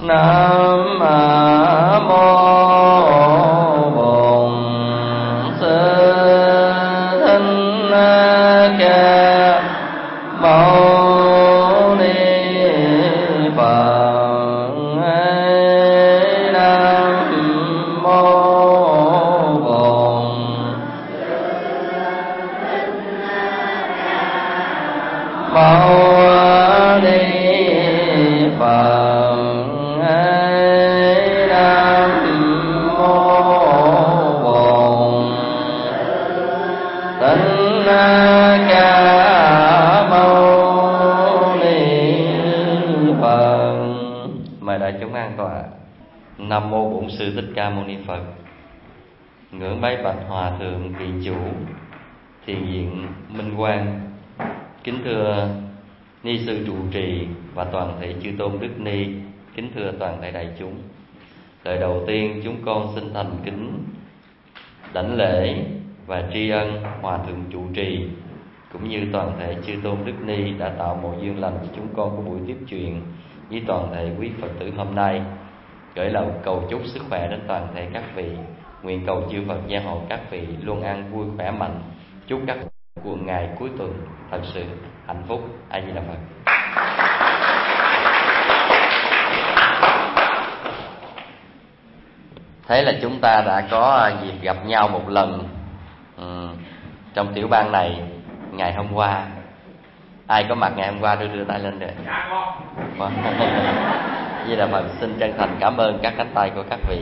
Nam mô Bổn Sư Thích Ca Mâu Ni Phật. Nam mô Bổn Mâu Ni Phật. Đại chúng an tọa. Nam mô Bổn Sư Thích Ca Mâu Ni Phật. Ngưỡng bái bạch Hòa thượng vị chủ Thiền viện Minh Quang. Kính thưa ni sư trụ trì và toàn thể chư tôn đức ni. Kính thưa toàn thể đại chúng. Lời đầu tiên chúng con xin thành kính đảnh lễ và tri ân Hòa thượng trụ trì cũng như toàn thể chư tôn đức ni đã tạo một duyên lành cho chúng con có buổi tiếp truyền với toàn thể quý Phật tử hôm nay. Gửi lời cầu chúc sức khỏe đến toàn thể các vị. Nguyện cầu chư Phật gia hộ các vị luôn an vui khỏe mạnh. Chúc các của ngày cuối tuần thật sự hạnh phúc. A Di Đà Phật. Thế là chúng ta đã có dịp gặp nhau một lần trong tiểu bang này ngày hôm qua. Ai có mặt ngày hôm qua đưa tay lên được. Vì là Phật xin chân thành cảm ơn các cánh tay của các vị.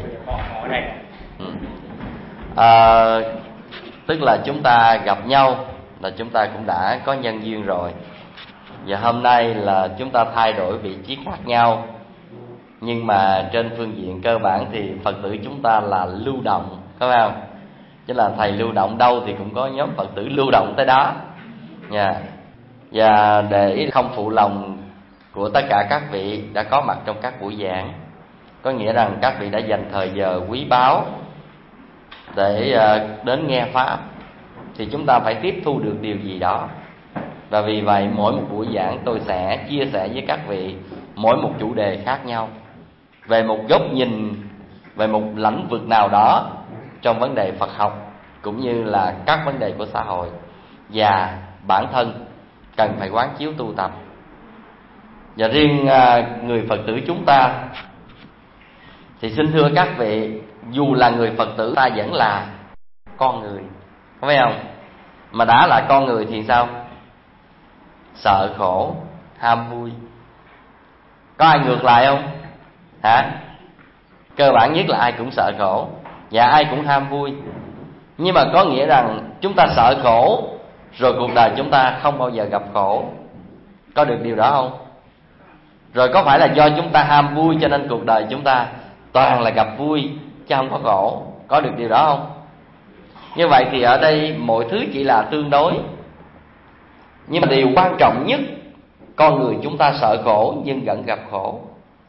Tức là chúng ta gặp nhau là chúng ta cũng đã có nhân duyên rồi. Và hôm nay là chúng ta thay đổi vị trí khác nhau, nhưng mà trên phương diện cơ bản thì Phật tử chúng ta là lưu động, có phải không? Chứ là thầy lưu động đâu thì cũng có nhóm Phật tử lưu động tới đó nha. Và để không phụ lòng của tất cả các vị đã có mặt trong các buổi giảng, có nghĩa rằng các vị đã dành thời giờ quý báu để đến nghe Pháp, thì chúng ta phải tiếp thu được điều gì đó. Và vì vậy mỗi một buổi giảng tôi sẽ chia sẻ với các vị mỗi một chủ đề khác nhau, về một góc nhìn, về một lĩnh vực nào đó trong vấn đề Phật học cũng như là các vấn đề của xã hội. Và bản thân cần phải quán chiếu tu tập. Và riêng người Phật tử chúng ta thì xin thưa các vị, dù là người Phật tử ta vẫn là con người, có phải không? Mà đã là con người thì sao? Sợ khổ, ham vui. Có ai ngược lại không? Hả? Cơ bản nhất là ai cũng sợ khổ và ai cũng ham vui. Nhưng mà có nghĩa rằng chúng ta sợ khổ rồi cuộc đời chúng ta không bao giờ gặp khổ. Có được điều đó không? Rồi có phải là do chúng ta ham vui cho nên cuộc đời chúng ta toàn là gặp vui chứ không có khổ? Có được điều đó không? Như vậy thì ở đây mọi thứ chỉ là tương đối. Nhưng mà điều quan trọng nhất, con người chúng ta sợ khổ nhưng vẫn gặp khổ.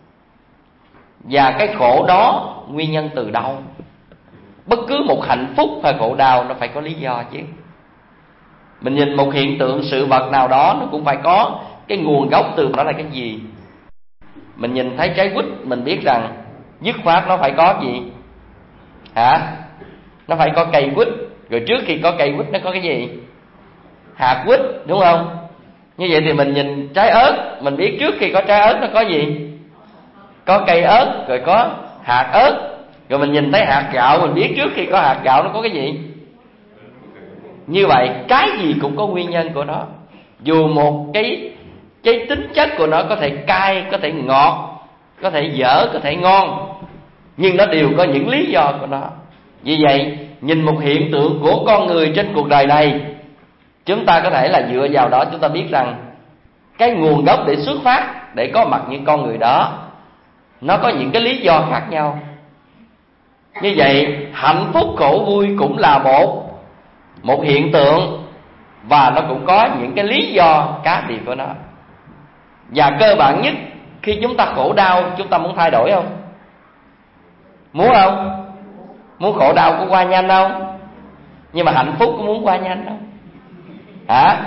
Và cái khổ đó nguyên nhân từ đâu? Bất cứ một hạnh phúc hay khổ đau nó phải có lý do chứ. Mình nhìn một hiện tượng sự vật nào đó nó cũng phải có cái nguồn gốc từ nó là cái gì. Mình nhìn thấy trái quýt mình biết rằng dứt khoát nó phải có gì? Hả? Nó phải có cây quýt. Rồi trước khi có cây quýt nó có cái gì? Hạt quýt, đúng không? Như vậy thì mình nhìn trái ớt, mình biết trước khi có trái ớt nó có gì? Có cây ớt, rồi có hạt ớt. Rồi mình nhìn thấy hạt gạo, mình biết trước khi có hạt gạo nó có cái gì? Như vậy cái gì cũng có nguyên nhân của nó. Dù một cái tính chất của nó có thể cay, có thể ngọt, có thể dở, có thể ngon, nhưng nó đều có những lý do của nó. Vì vậy nhìn một hiện tượng của con người trên cuộc đời này, chúng ta có thể là dựa vào đó chúng ta biết rằng cái nguồn gốc để xuất phát, để có mặt những con người đó, nó có những cái lý do khác nhau. Như vậy hạnh phúc khổ vui cũng là một hiện tượng, và nó cũng có những cái lý do cá biệt của nó. Và cơ bản nhất, khi chúng ta khổ đau, chúng ta muốn thay đổi không? Muốn không? Muốn khổ đau có qua nhanh không? Nhưng mà hạnh phúc có muốn qua nhanh không? Hả?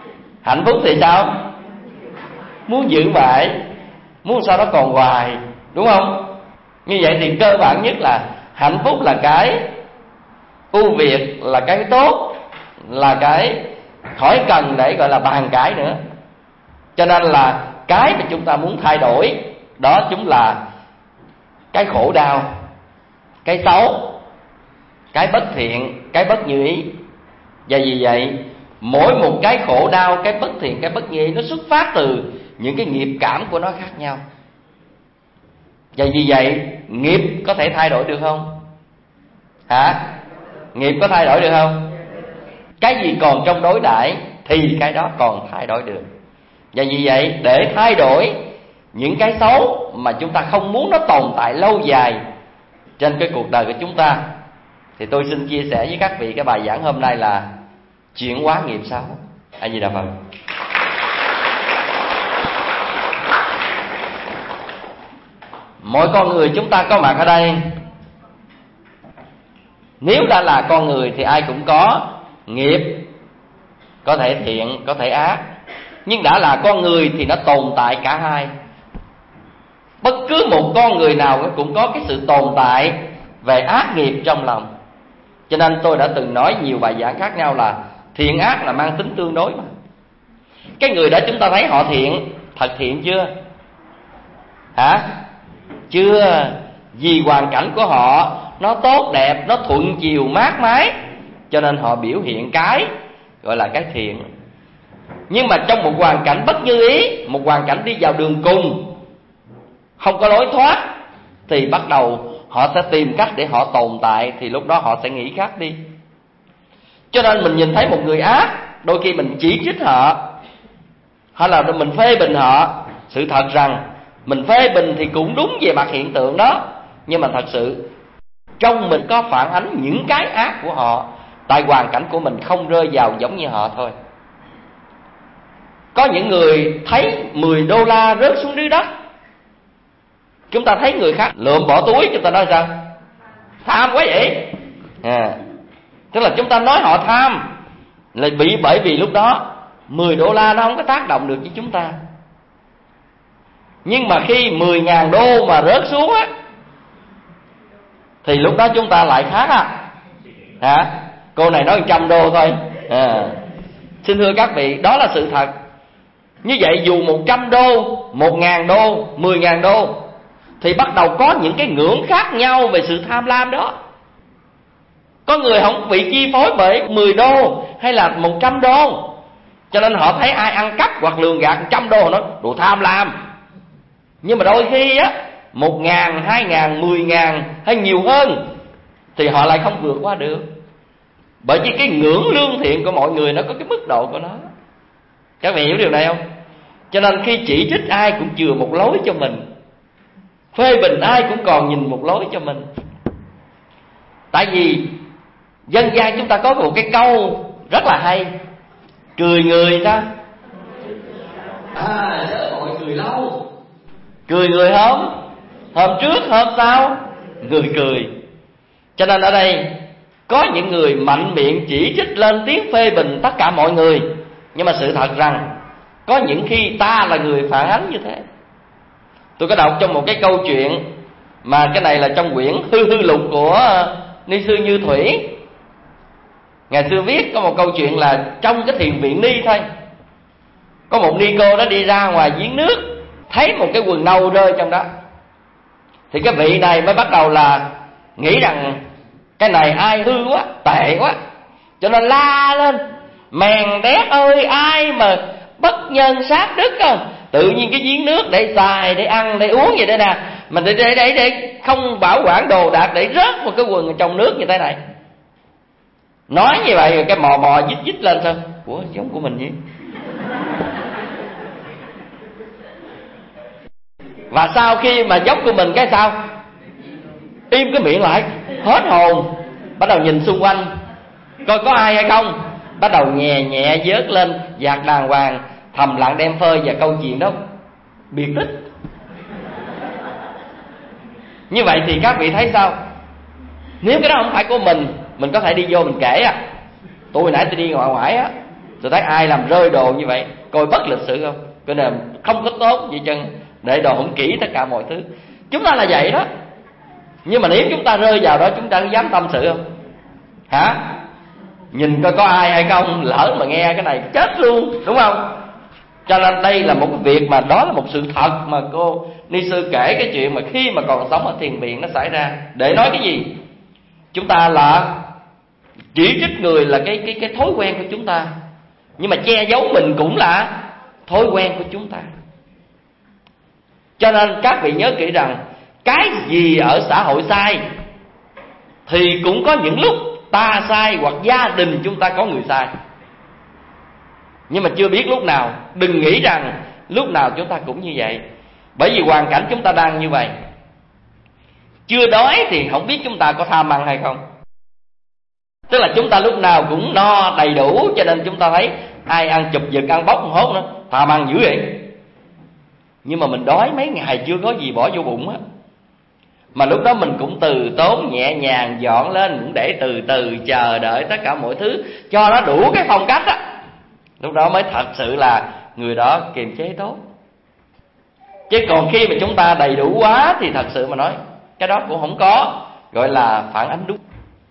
Hạnh phúc thì sao? Muốn giữ mãi, muốn sao nó còn hoài. đúng không? Như vậy thì cơ bản nhất là hạnh phúc là cái ưu việt, là cái tốt, là cái khỏi cần để gọi là bàn cãi nữa. Cho nên là cái mà chúng ta muốn thay đổi đó chính là cái khổ đau, cái xấu, cái bất thiện, cái bất như ý. Và vì vậy mỗi một cái khổ đau, cái bất thiện, cái bất như ý nó xuất phát từ những cái nghiệp cảm của nó khác nhau. Và vì vậy nghiệp có thể thay đổi được không? Hả? Nghiệp có thay đổi được không? Cái gì còn trong đối đãi thì cái đó còn thay đổi được. Và vì vậy để thay đổi những cái xấu mà chúng ta không muốn nó tồn tại lâu dài trên cái cuộc đời của chúng ta, thì tôi xin chia sẻ với các vị cái bài giảng hôm nay là chuyển hóa nghiệp xấu. A Di Đà Phật. Mỗi con người chúng ta có mặt ở đây, nếu đã là con người thì ai cũng có nghiệp, có thể thiện, có thể ác. Nhưng đã là con người thì nó tồn tại cả hai. Bất cứ một con người nào cũng có cái sự tồn tại về ác nghiệp trong lòng. Cho nên tôi đã từng nói nhiều bài giảng khác nhau là thiện ác là mang tính tương đối mà. Cái người đó chúng ta thấy họ thiện, thật thiện chưa? Hả? Chưa. Vì hoàn cảnh của họ nó tốt đẹp, nó thuận chiều mát mái, cho nên họ biểu hiện cái gọi là cái thiện. Nhưng mà trong một hoàn cảnh bất như ý, một hoàn cảnh đi vào đường cùng, không có lối thoát, thì bắt đầu họ sẽ tìm cách để họ tồn tại. Thì lúc đó họ sẽ nghĩ khác đi. Cho nên mình nhìn thấy một người ác, đôi khi mình chỉ trích họ, hay là mình phê bình họ. Sự thật rằng mình phê bình thì cũng đúng về mặt hiện tượng đó, nhưng mà thật sự trong mình có phản ánh những cái ác của họ. Tại hoàn cảnh của mình không rơi vào giống như họ thôi. Có những người thấy 10 đô la rớt xuống dưới đất, chúng ta thấy người khác lượm bỏ túi, chúng ta nói sao? Tham quá vậy. Tức là chúng ta nói họ tham là bởi vì lúc đó 10 đô la nó không có tác động được với chúng ta. Nhưng mà khi 10.000 đô mà rớt xuống á, thì lúc đó chúng ta lại khác Hả? Cô này nói 100 đô thôi. Xin thưa các vị, đó là sự thật. Như vậy dù 100 đô, 1.000 đô, 10.000 đô, thì bắt đầu có những cái ngưỡng khác nhau về sự tham lam đó. Có người không bị chi phối bởi 10 đô hay là 100 đô, cho nên họ thấy ai ăn cắp hoặc lường gạt 100 đô, họ nói đồ tham lam. Nhưng mà đôi khi á 1.000, 2.000, 10.000 hay nhiều hơn thì họ lại không vượt qua được. Bởi vì cái ngưỡng lương thiện của mọi người nó có cái mức độ của nó. Các vị hiểu điều này không? Cho nên khi chỉ trích ai cũng chừa một lối cho mình, phê bình ai cũng còn nhìn một lối cho mình. Tại vì dân gian chúng ta có một cái câu rất là hay: cười người sao? Nhớ mọi cười lâu. Cười người hôm trước, hôm sau người cười. Cho nên ở đây có những người mạnh miệng chỉ trích lên tiếng phê bình tất cả mọi người. Nhưng mà sự thật rằng có những khi ta là người phản ánh như thế. Tôi có đọc trong một cái câu chuyện, mà cái này là trong quyển Hư Hư Lục của Ni Sư Như Thủy. Ngày xưa viết có một câu chuyện là trong cái thiền viện Ni thôi, có một ni cô đó đi ra ngoài giếng nước, thấy một cái quần nâu rơi trong đó. Thì cái vị này mới bắt đầu là nghĩ rằng cái này ai hư quá, tệ quá, cho nên la lên: mèn đét ơi, ai mà bất nhân sát đức không? Tự nhiên cái giếng nước để xài, để ăn, để uống vậy đây nè, mình để không bảo quản đồ đạc, để rớt một cái quần ở trong nước như thế này. Nói như vậy rồi cái mò dít lên thôi. Ủa, giống của mình vậy. Và sau khi mà giống của mình cái sao? Im cái miệng lại, hết hồn. Bắt đầu nhìn xung quanh coi có ai hay không. Bắt đầu nhẹ nhẹ vớt lên, giặt đàng hoàng, thầm lặng đem phơi và câu chuyện đó biệt tích. Như vậy thì các vị thấy sao? Nếu cái đó không phải của mình có thể đi vô mình kể tôi hồi nãy tôi đi ngoại tôi thấy ai làm rơi đồ như vậy, coi bất lịch sự không, cái này không có tốt vậy chân, để đồ không kỹ tất cả mọi thứ. Chúng ta là vậy đó. Nhưng mà nếu chúng ta rơi vào đó, chúng ta có dám tâm sự không? Hả? Nhìn coi có ai hay không, lỡ mà nghe cái này chết luôn, đúng không? Cho nên đây là một cái việc mà đó là một sự thật mà cô ni sư kể cái chuyện mà khi mà còn sống ở thiền viện nó xảy ra. Để nói cái gì? Chúng ta là chỉ trích người là cái thói quen của chúng ta, nhưng mà che giấu mình cũng là thói quen của chúng ta. Cho nên các vị nhớ kỹ rằng cái gì ở xã hội sai thì cũng có những lúc ta sai, hoặc gia đình chúng ta có người sai. Nhưng mà chưa biết lúc nào. Đừng nghĩ rằng lúc nào chúng ta cũng như vậy, bởi vì hoàn cảnh chúng ta đang như vậy. Chưa đói thì không biết chúng ta có tham ăn hay không. Tức là chúng ta lúc nào cũng no đầy đủ, cho nên chúng ta thấy ai ăn chụp giật, ăn bốc không hốt nữa, tham ăn dữ vậy. Nhưng mà mình đói mấy ngày chưa có gì bỏ vô bụng á, mà lúc đó mình cũng từ tốn nhẹ nhàng dọn lên, cũng để từ từ chờ đợi tất cả mọi thứ cho nó đủ cái phong cách á. Lúc đó mới thật sự là người đó kiềm chế tốt. Chứ còn khi mà chúng ta đầy đủ quá thì thật sự mà nói cái đó cũng không có gọi là phản ánh đúng.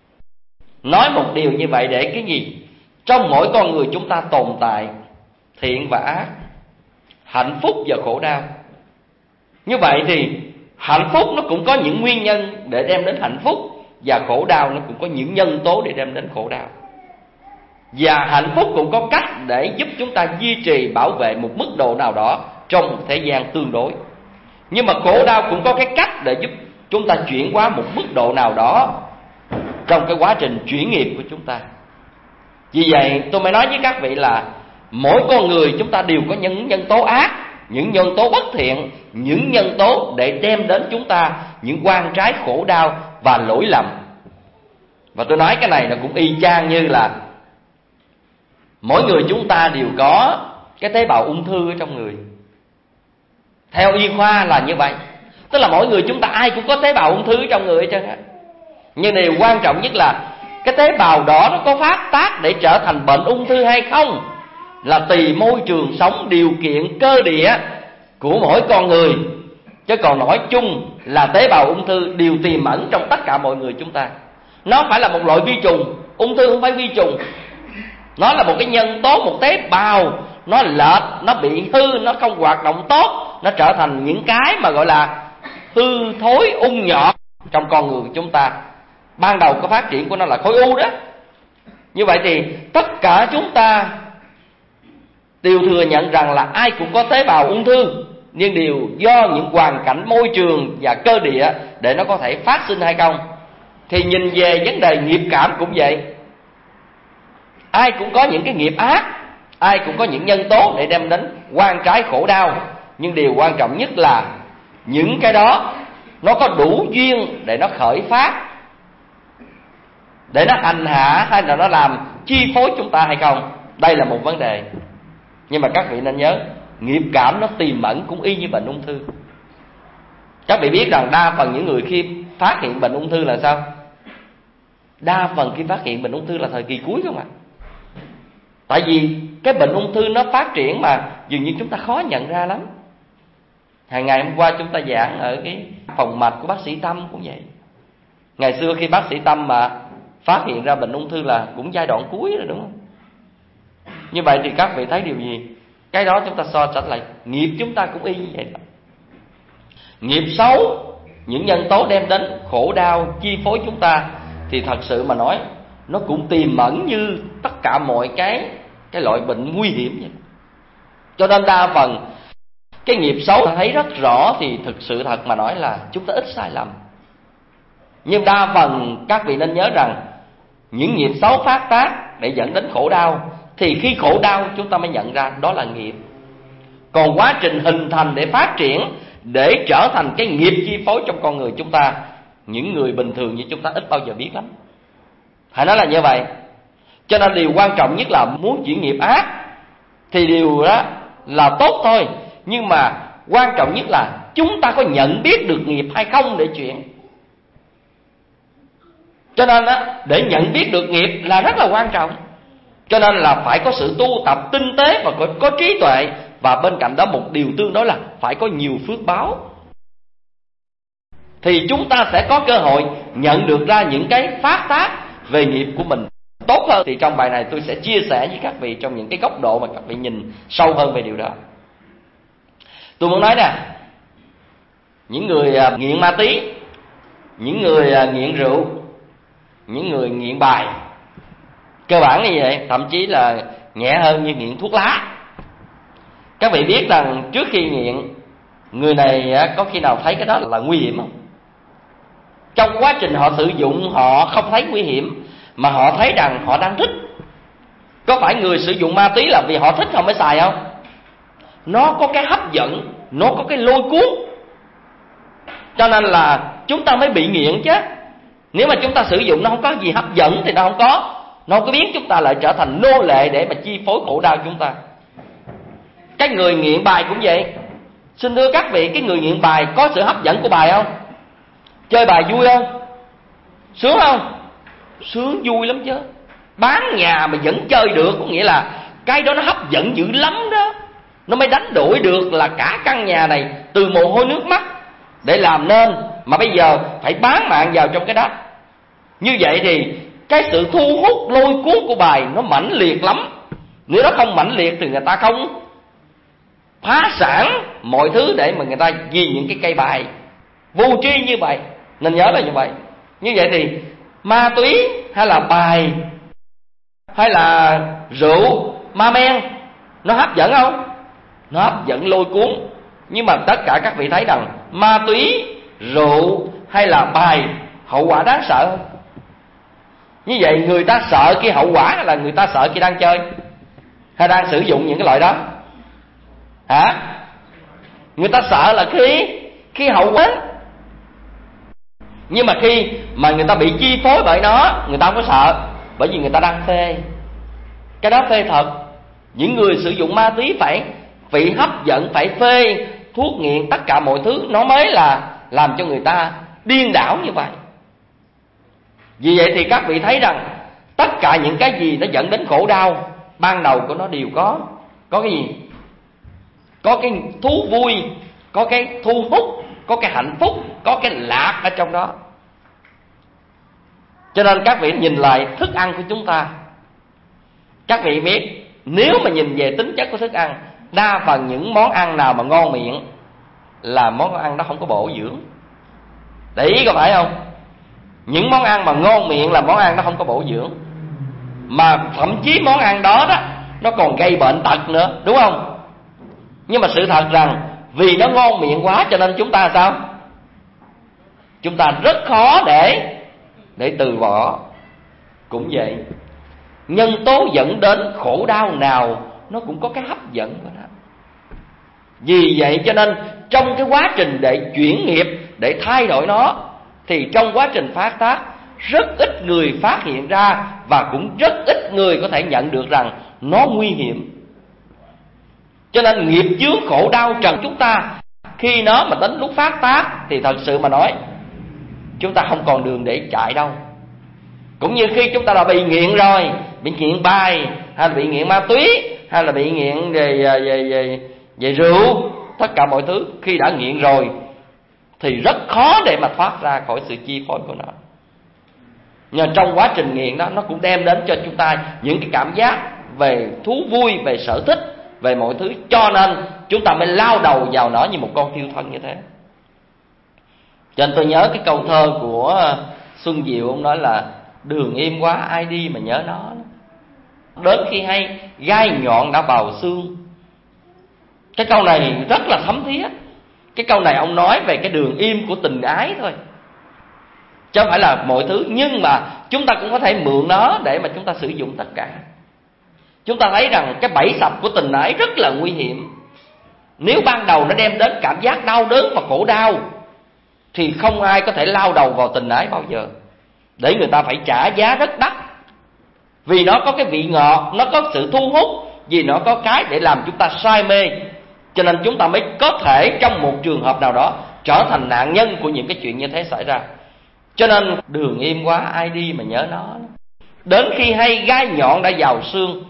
Nói một điều như vậy để cái gì? Trong mỗi con người chúng ta tồn tại thiện và ác, hạnh phúc và khổ đau. Như vậy thì hạnh phúc nó cũng có những nguyên nhân để đem đến hạnh phúc, và khổ đau nó cũng có những nhân tố để đem đến khổ đau. Và hạnh phúc cũng có cách để giúp chúng ta duy trì, bảo vệ một mức độ nào đó trong một thời gian tương đối. Nhưng mà khổ đau cũng có cái cách để giúp chúng ta chuyển qua một mức độ nào đó trong cái quá trình chuyển nghiệp của chúng ta. Vì vậy tôi mới nói với các vị là mỗi con người chúng ta đều có những nhân tố ác, những nhân tố bất thiện, những nhân tố để đem đến chúng ta những oan trái, khổ đau và lỗi lầm. Và tôi nói cái này nó cũng y chang như là mỗi người chúng ta đều có cái tế bào ung thư ở trong người. Theo y khoa là như vậy. Tức là mỗi người chúng ta ai cũng có tế bào ung thư trong người hết trơn á. Nhưng điều quan trọng nhất là cái tế bào đó nó có phát tác để trở thành bệnh ung thư hay không là tùy môi trường sống, điều kiện cơ địa của mỗi con người. Chứ còn nói chung là tế bào ung thư đều tiềm ẩn trong tất cả mọi người chúng ta. Nó phải là một loại vi trùng. Ung thư không phải vi trùng, nó là một cái nhân tố, một tế bào nó lệch, nó bị hư, nó không hoạt động tốt, nó trở thành những cái mà gọi là hư thối, ung nhọt trong con người của chúng ta. Ban đầu cái phát triển của nó là khối u đó. Như vậy thì tất cả chúng ta đều thừa nhận rằng là ai cũng có tế bào ung thư, nhưng đều do những hoàn cảnh môi trường và cơ địa để nó có thể phát sinh hay không. Thì nhìn về vấn đề nghiệp cảm cũng vậy. Ai cũng có những cái nghiệp ác, ai cũng có những nhân tố để đem đến oan trái khổ đau. Nhưng điều quan trọng nhất là những cái đó nó có đủ duyên để nó khởi phát, để nó hành hạ hay là nó làm chi phối chúng ta hay không. Đây là một vấn đề. Nhưng mà các vị nên nhớ, nghiệp cảm nó tiềm ẩn cũng y như bệnh ung thư. Các vị biết rằng đa phần những người khi phát hiện bệnh ung thư là sao? Đa phần khi phát hiện bệnh ung thư là thời kỳ cuối không ạ? Tại vì cái bệnh ung thư nó phát triển mà dường như chúng ta khó nhận ra lắm. Hàng ngày hôm qua chúng ta giảng ở cái phòng mạch của bác sĩ Tâm cũng vậy. Ngày xưa khi bác sĩ Tâm mà phát hiện ra bệnh ung thư là cũng giai đoạn cuối rồi, đúng không? Như vậy thì các vị thấy điều gì? Cái đó chúng ta so sánh lại, nghiệp chúng ta cũng y như vậy đó. Nghiệp xấu, những nhân tố đem đến khổ đau chi phối chúng ta, thì thật sự mà nói nó cũng tiềm ẩn như tất cả mọi cái loại bệnh nguy hiểm vậy. Cho nên đa phần cái nghiệp xấu thấy rất rõ thì thực sự thật mà nói là chúng ta ít sai lầm. Nhưng đa phần các vị nên nhớ rằng những nghiệp xấu phát tác để dẫn đến khổ đau, thì khi khổ đau chúng ta mới nhận ra đó là nghiệp. Còn quá trình hình thành để phát triển, để trở thành cái nghiệp chi phối trong con người chúng ta, những người bình thường như chúng ta ít bao giờ biết lắm. Phải nói là như vậy. Cho nên điều quan trọng nhất là muốn chuyển nghiệp ác thì điều đó là tốt thôi. Nhưng mà quan trọng nhất là chúng ta có nhận biết được nghiệp hay không để chuyển. Cho nên để nhận biết được nghiệp là rất là quan trọng. Cho nên là phải có sự tu tập tinh tế và có trí tuệ. Và bên cạnh đó một điều tương đối là phải có nhiều phước báo. thì chúng ta sẽ có cơ hội nhận được ra những cái phát tác về nghiệp của mình tốt hơn. Thì trong bài này tôi sẽ chia sẻ với các vị trong những cái góc độ mà các vị nhìn sâu hơn về điều đó. Tôi muốn nói nè, những người nghiện ma túy, những người nghiện rượu, những người nghiện bài, cơ bản như vậy, thậm chí là nhẹ hơn như nghiện thuốc lá. Các vị biết rằng trước khi nghiện, người này có khi nào thấy cái đó là nguy hiểm không? Trong quá trình họ sử dụng, họ không thấy nguy hiểm, mà họ thấy rằng họ đang thích. Có phải người sử dụng ma túy là vì họ thích họ mới xài không? Nó có cái hấp dẫn, nó có cái lôi cuốn, cho nên là chúng ta mới bị nghiện chứ. Nếu mà chúng ta sử dụng nó không có gì hấp dẫn thì nó không có biến chúng ta lại trở thành nô lệ để mà chi phối khổ đau chúng ta. Cái người nghiện bài cũng vậy. Xin thưa các vị, cái người nghiện bài có sự hấp dẫn của bài không? Chơi bài vui không? Sướng không? Sướng vui lắm chứ. Bán nhà mà vẫn chơi được, có nghĩa là cái đó nó hấp dẫn dữ lắm đó. Nó mới đánh đổi được là cả căn nhà này từ mồ hôi nước mắt để làm nên, mà bây giờ phải bán mạng vào trong cái đó. Như vậy thì cái sự thu hút lôi cuốn của bài nó mãnh liệt lắm. Nếu nó không mãnh liệt thì người ta không phá sản mọi thứ để mà người ta ghi những cái cây bài vô tri như vậy. Nên nhớ là như vậy. Như vậy thì ma túy hay là bài hay là rượu, ma men, nó hấp dẫn không? Nó hấp dẫn lôi cuốn. Nhưng mà tất cả các vị thấy rằng ma túy, rượu hay là bài hậu quả đáng sợ không? Như vậy người ta sợ cái hậu quả hay là người ta sợ khi đang chơi hay đang sử dụng những cái loại đó? Hả? Người ta sợ là khi hậu quả. Nhưng mà khi mà người ta bị chi phối bởi nó, người ta không có sợ, bởi vì người ta đang phê. Cái đó phê thật. Những người sử dụng ma túy phải bị hấp dẫn, phải phê thuốc nghiện, tất cả mọi thứ, nó mới là làm cho người ta điên đảo như vậy. Vì vậy thì các vị thấy rằng tất cả những cái gì nó dẫn đến khổ đau, ban đầu của nó đều có cái gì? Có cái thú vui, có cái thu hút, có cái hạnh phúc, có cái lạc ở trong đó. Cho nên các vị nhìn lại thức ăn của chúng ta, các vị biết nếu mà nhìn về tính chất của thức ăn, đa phần những món ăn nào mà ngon miệng là món ăn đó không có bổ dưỡng. Để ý có phải không? Những món ăn mà ngon miệng là món ăn đó không có bổ dưỡng, mà thậm chí món ăn đó nó còn gây bệnh tật nữa, đúng không? Nhưng mà sự thật rằng vì nó ngon miệng quá cho nên chúng ta sao? Chúng ta rất khó để từ bỏ. Cũng vậy, nhân tố dẫn đến khổ đau nào nó cũng có cái hấp dẫn của nó. Vì vậy cho nên trong cái quá trình để chuyển nghiệp, để thay đổi nó, thì trong quá trình phát tác rất ít người phát hiện ra, và cũng rất ít người có thể nhận được rằng nó nguy hiểm. Cho nên nghiệp chướng khổ đau trần chúng ta, khi nó mà đến lúc phát tác thì thật sự mà nói, chúng ta không còn đường để chạy đâu. Cũng như khi chúng ta đã bị nghiện rồi, bị nghiện bài, hay là bị nghiện ma túy, hay là bị nghiện về rượu, tất cả mọi thứ, khi đã nghiện rồi thì rất khó để mà thoát ra khỏi sự chi phối của nó. Nhưng trong quá trình nghiện đó, nó cũng đem đến cho chúng ta những cái cảm giác về thú vui, về sở thích, về mọi thứ, cho nên chúng ta mới lao đầu vào nó như một con thiêu thân như thế. Cho nên tôi nhớ cái câu thơ của Xuân Diệu, ông nói là đường im quá ai đi mà nhớ nó, đến khi hay gai nhọn đã bào xương. Cái câu này rất là thấm thía. Cái câu này ông nói về cái đường im của tình ái thôi, chứ không phải là mọi thứ. Nhưng mà chúng ta cũng có thể mượn nó để mà chúng ta sử dụng tất cả. Chúng ta thấy rằng cái bẫy sập của tình ái rất là nguy hiểm. Nếu ban đầu nó đem đến cảm giác đau đớn và khổ đau, thì không ai có thể lao đầu vào tình ái bao giờ, để người ta phải trả giá rất đắt. Vì nó có cái vị ngọt, nó có sự thu hút, vì nó có cái để làm chúng ta say mê. Cho nên chúng ta mới có thể trong một trường hợp nào đó trở thành nạn nhân của những cái chuyện như thế xảy ra. Cho nên đường im quá ai đi mà nhớ nó, đến khi hay gai nhọn đã vào xương.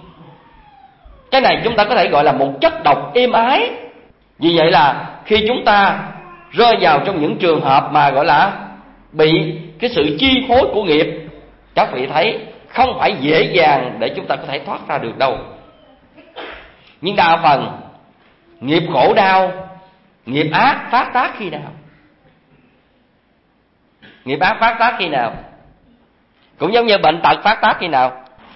Cái này chúng ta có thể gọi là một chất độc êm ái. Vì vậy là khi chúng ta rơi vào trong những trường hợp mà gọi là bị cái sự chi phối của nghiệp. Các vị thấy không phải dễ dàng để chúng ta có thể thoát ra được đâu. Nhưng đa phần nghiệp khổ đau, nghiệp ác phát tác khi nào? Nghiệp ác phát tác khi nào? Cũng giống như bệnh tật phát tác khi nào?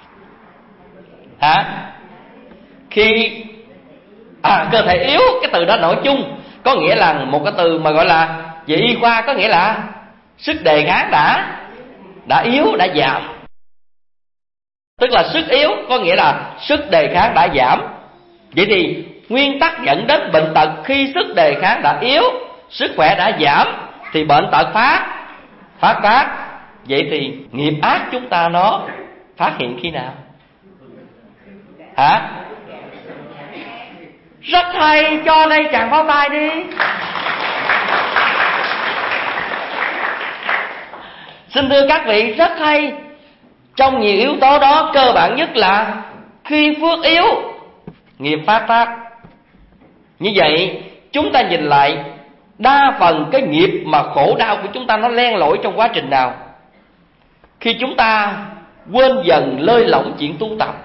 Khi cơ thể yếu. Cái từ đó nội chung có nghĩa là một cái từ mà gọi là về y khoa, có nghĩa là sức đề kháng đã yếu, đã giảm. Tức là sức yếu có nghĩa là sức đề kháng đã giảm. Vậy thì nguyên tắc dẫn đến bệnh tật khi sức đề kháng đã yếu, sức khỏe đã giảm thì bệnh tật phát tác. Vậy thì nghiệp ác chúng ta nó phát hiện khi nào? Rất hay, cho đây chàng pháo tay đi. Xin thưa các vị, rất hay. Trong nhiều yếu tố đó, cơ bản nhất là khi phước yếu, nghiệp phát tác. Như vậy chúng ta nhìn lại, đa phần cái nghiệp mà khổ đau của chúng ta nó len lỏi trong quá trình nào? Khi chúng ta quên dần lơi lỏng chuyện tu tập,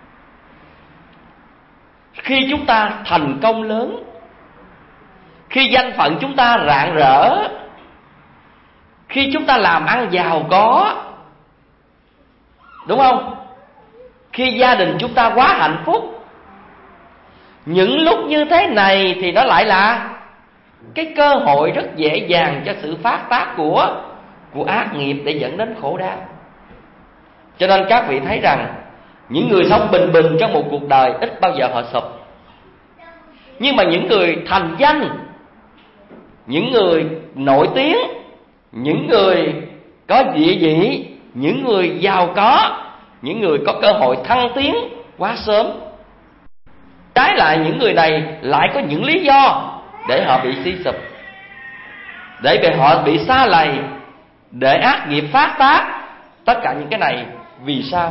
khi chúng ta thành công lớn, khi danh phận chúng ta rạng rỡ, khi chúng ta làm ăn giàu có, đúng không? Khi gia đình chúng ta quá hạnh phúc. Những lúc như thế này thì nó lại là cái cơ hội rất dễ dàng cho sự phát tác của ác nghiệp để dẫn đến khổ đau. Cho nên các vị thấy rằng những người sống bình bình trong một cuộc đời ít bao giờ họ sụp. Nhưng mà những người thành danh, những người nổi tiếng, những người có địa vị, những người giàu có, những người có cơ hội thăng tiến quá sớm, trái lại những người này lại có những lý do để họ bị suy sụp, để họ bị sa lầy, để ác nghiệp phát tác. Tất cả những cái này vì sao?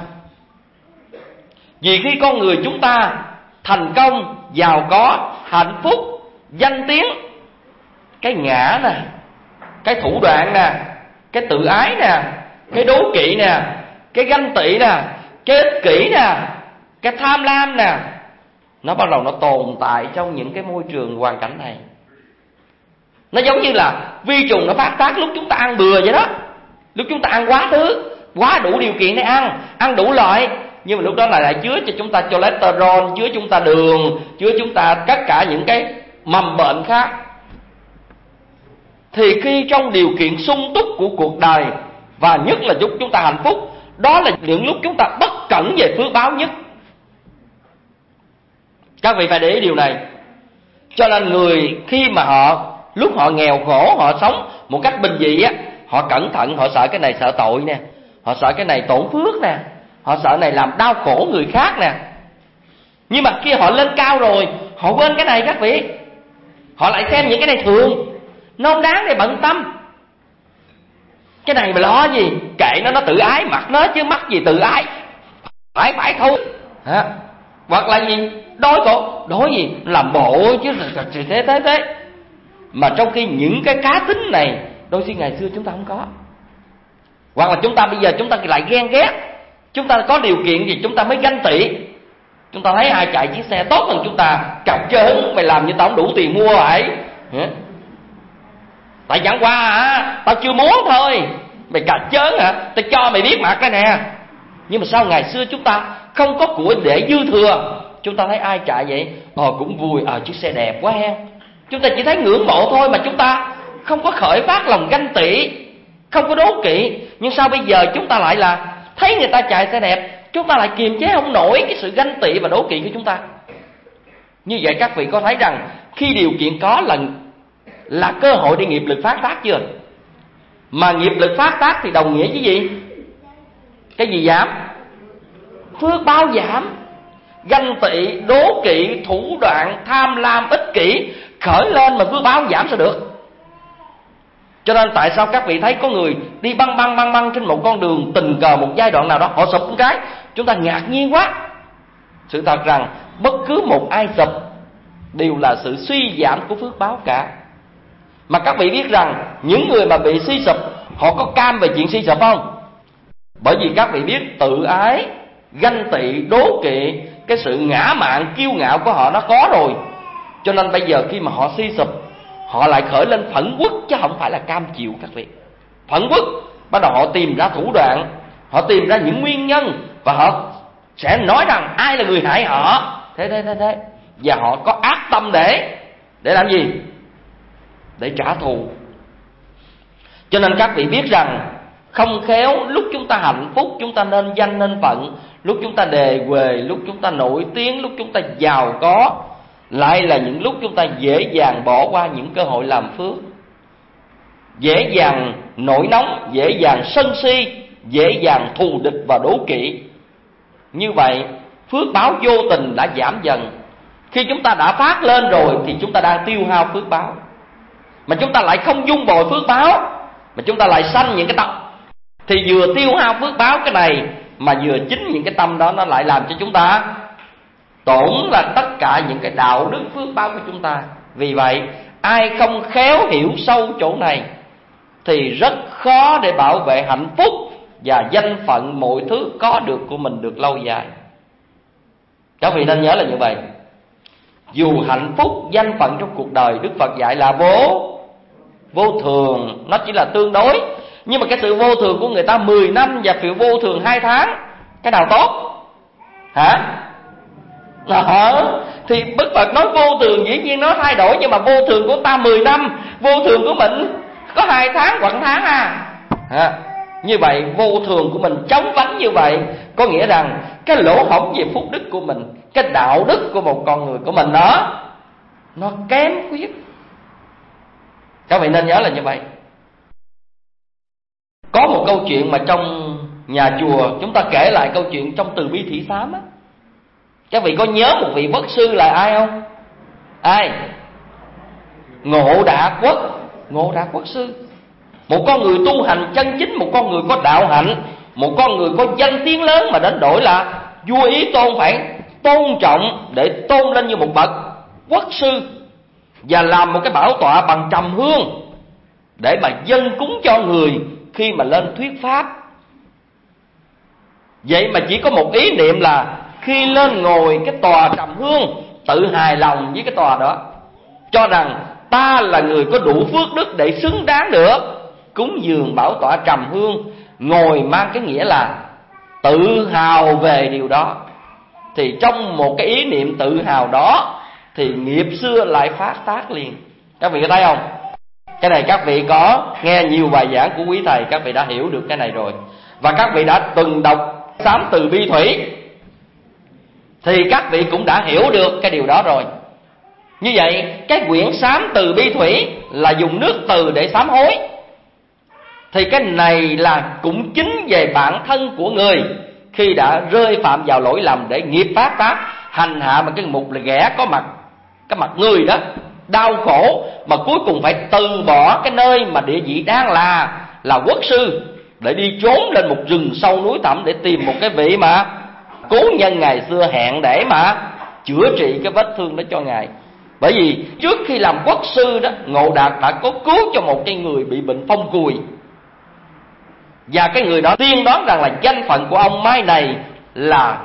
Vì khi con người chúng ta thành công, giàu có, hạnh phúc, danh tiếng, cái ngã nè, cái thủ đoạn nè, cái tự ái nè, cái đố kỵ nè, cái ganh tị nè, cái ích kỷ nè, cái tham lam nè, nó bắt đầu nó tồn tại trong những cái môi trường hoàn cảnh này. Nó giống như là vi trùng nó phát tác lúc chúng ta ăn bừa vậy đó. Lúc chúng ta ăn quá thứ, quá đủ điều kiện để ăn đủ loại, nhưng mà lúc đó lại chứa cho chúng ta cholesterol, chứa chúng ta đường, chứa chúng ta tất cả những cái mầm bệnh khác. Thì khi trong điều kiện sung túc của cuộc đời, và nhất là lúc chúng ta hạnh phúc, đó là những lúc chúng ta bất cẩn về phước báo nhất. Các vị phải để ý điều này. Cho nên người khi mà lúc họ nghèo khổ, họ sống một cách bình dị á, họ cẩn thận, họ sợ cái này sợ tội nè, họ sợ cái này tổn phước nè, họ sợ này làm đau khổ người khác nè. Nhưng mà khi họ lên cao rồi, họ quên cái này các vị. Họ lại xem những cái này thường, nó không đáng để bận tâm. Cái này mà lo gì, kệ nó tự ái mặc nó chứ mắc gì tự ái. Phải thôi. Hoặc là gì, đói gì, làm bộ chứ thế. Mà trong khi những cái cá tính này đôi khi ngày xưa chúng ta không có. Hoặc là chúng ta bây giờ chúng ta lại ghen ghét. Chúng ta có điều kiện gì chúng ta mới ganh tị. Chúng ta thấy ai chạy chiếc xe tốt hơn chúng ta, cặp chớn, mày làm như tao không đủ tiền mua vậy. Tại chẳng qua tao chưa muốn thôi. Mày cặp chớn tao cho mày biết mặt cái nè. Nhưng mà sao ngày xưa chúng ta không có của để dư thừa, chúng ta thấy ai chạy vậy cũng vui, chiếc xe đẹp quá ha. Chúng ta chỉ thấy ngưỡng mộ thôi, mà chúng ta không có khởi phát lòng ganh tị, không có đố kỵ. Nhưng sao bây giờ chúng ta lại là thấy người ta chạy xe đẹp, chúng ta lại kiềm chế không nổi cái sự ganh tị và đố kỵ của chúng ta. Như vậy các vị có thấy rằng khi điều kiện có là cơ hội để nghiệp lực phát tác chưa? Mà nghiệp lực phát tác thì đồng nghĩa với gì? Cái gì giảm? Phước báo giảm. Ganh tị, đố kỵ, thủ đoạn, tham lam, ích kỷ khởi lên mà phước báo giảm sao được? Cho nên tại sao các vị thấy có người đi băng trên một con đường, tình cờ một giai đoạn nào đó họ sụp một cái, chúng ta ngạc nhiên quá. Sự thật rằng bất cứ một ai sụp đều là sự suy giảm của phước báo cả. Mà các vị biết rằng những người mà bị suy sụp, họ có cam về chuyện suy sụp không? Bởi vì các vị biết tự ái, ganh tị, đố kỵ, cái sự ngã mạn, kiêu ngạo của họ nó có rồi. Cho nên bây giờ khi mà họ suy sụp, họ lại khởi lên phẫn uất, chứ không phải là cam chịu các vị. Phẫn uất, bắt đầu họ tìm ra thủ đoạn, họ tìm ra những nguyên nhân, và họ sẽ nói rằng ai là người hại họ. Thế. Và họ có ác tâm để làm gì? Để trả thù. Cho nên các vị biết rằng không khéo lúc chúng ta hạnh phúc, chúng ta nên danh nên phận, lúc chúng ta đề huề, lúc chúng ta nổi tiếng, lúc chúng ta giàu có, lại là những lúc chúng ta dễ dàng bỏ qua những cơ hội làm phước, dễ dàng nổi nóng, dễ dàng sân si, dễ dàng thù địch và đố kỵ. Như vậy phước báo vô tình đã giảm dần. Khi chúng ta đã phát lên rồi thì chúng ta đang tiêu hao phước báo, mà chúng ta lại không dung bồi phước báo, mà chúng ta lại sanh những cái tâm, thì vừa tiêu hao phước báo cái này, mà vừa chính những cái tâm đó nó lại làm cho chúng ta tổn là tất cả những cái đạo đức phước báo của chúng ta. Vì vậy ai không khéo hiểu sâu chỗ này thì rất khó để bảo vệ hạnh phúc và danh phận mọi thứ có được của mình được lâu dài. Các vị nên nhớ là như vậy. Dù hạnh phúc, danh phận trong cuộc đời, Đức Phật dạy là vô thường, nó chỉ là tương đối. Nhưng mà cái sự vô thường của người ta 10 năm và sự vô thường 2 tháng, cái nào tốt? Hả? Thì Đức Phật nói vô thường dĩ nhiên nó thay đổi, nhưng mà vô thường của ta 10 năm, vô thường của mình có 2 tháng hoặc tháng Như vậy vô thường của mình trống vắng như vậy, có nghĩa rằng cái lỗ hổng về phúc đức của mình, cái đạo đức của một con người của mình nó kém khuyết. Các vị nên nhớ là như vậy. Có một câu chuyện mà trong nhà chùa chúng ta kể lại câu chuyện trong Từ Bi Thị Sám á. Các vị có nhớ một vị Quốc sư là ai không? Ai? Ngộ Đạ Quốc sư. Một con người tu hành chân chính, một con người có đạo hạnh, một con người có danh tiếng lớn, mà đến đổi là vua Ý Tôn phải tôn trọng để tôn lên như một bậc quốc sư, và làm một cái bảo tọa bằng trầm hương để mà dâng cúng cho người khi mà lên thuyết pháp. Vậy mà chỉ có một ý niệm là khi lên ngồi cái tòa trầm hương, tự hài lòng với cái tòa đó, cho rằng ta là người có đủ phước đức để xứng đáng được cúng dường bảo tọa trầm hương. Ngồi mang cái nghĩa là tự hào về điều đó. Thì trong một cái ý niệm tự hào đó thì nghiệp xưa lại phát tác liền. Các vị có thấy không? Cái này các vị có nghe nhiều bài giảng của quý thầy, các vị đã hiểu được cái này rồi. Và các vị đã từng đọc Sám Từ Bi Thủy thì các vị cũng đã hiểu được cái điều đó rồi. Như vậy cái quyển Sám Từ Bi Thủy là dùng nước từ để sám hối. Thì cái này là cũng chính về bản thân của người khi đã rơi phạm vào lỗi lầm để nghiệp phát tác, hành hạ mà cái mục là ghẻ có mặt, cái mặt người đó đau khổ, mà cuối cùng phải từ bỏ cái nơi mà địa vị đang là quốc sư, để đi trốn lên một rừng sâu núi thẳm để tìm một cái vị mà cố nhân ngày xưa hẹn để mà chữa trị cái vết thương đó cho ngài. Bởi vì trước khi làm quốc sư đó, Ngộ Đạt đã có cứu cho một cái người bị bệnh phong cùi, và cái người đó tiên đoán rằng là danh phận của ông mai này là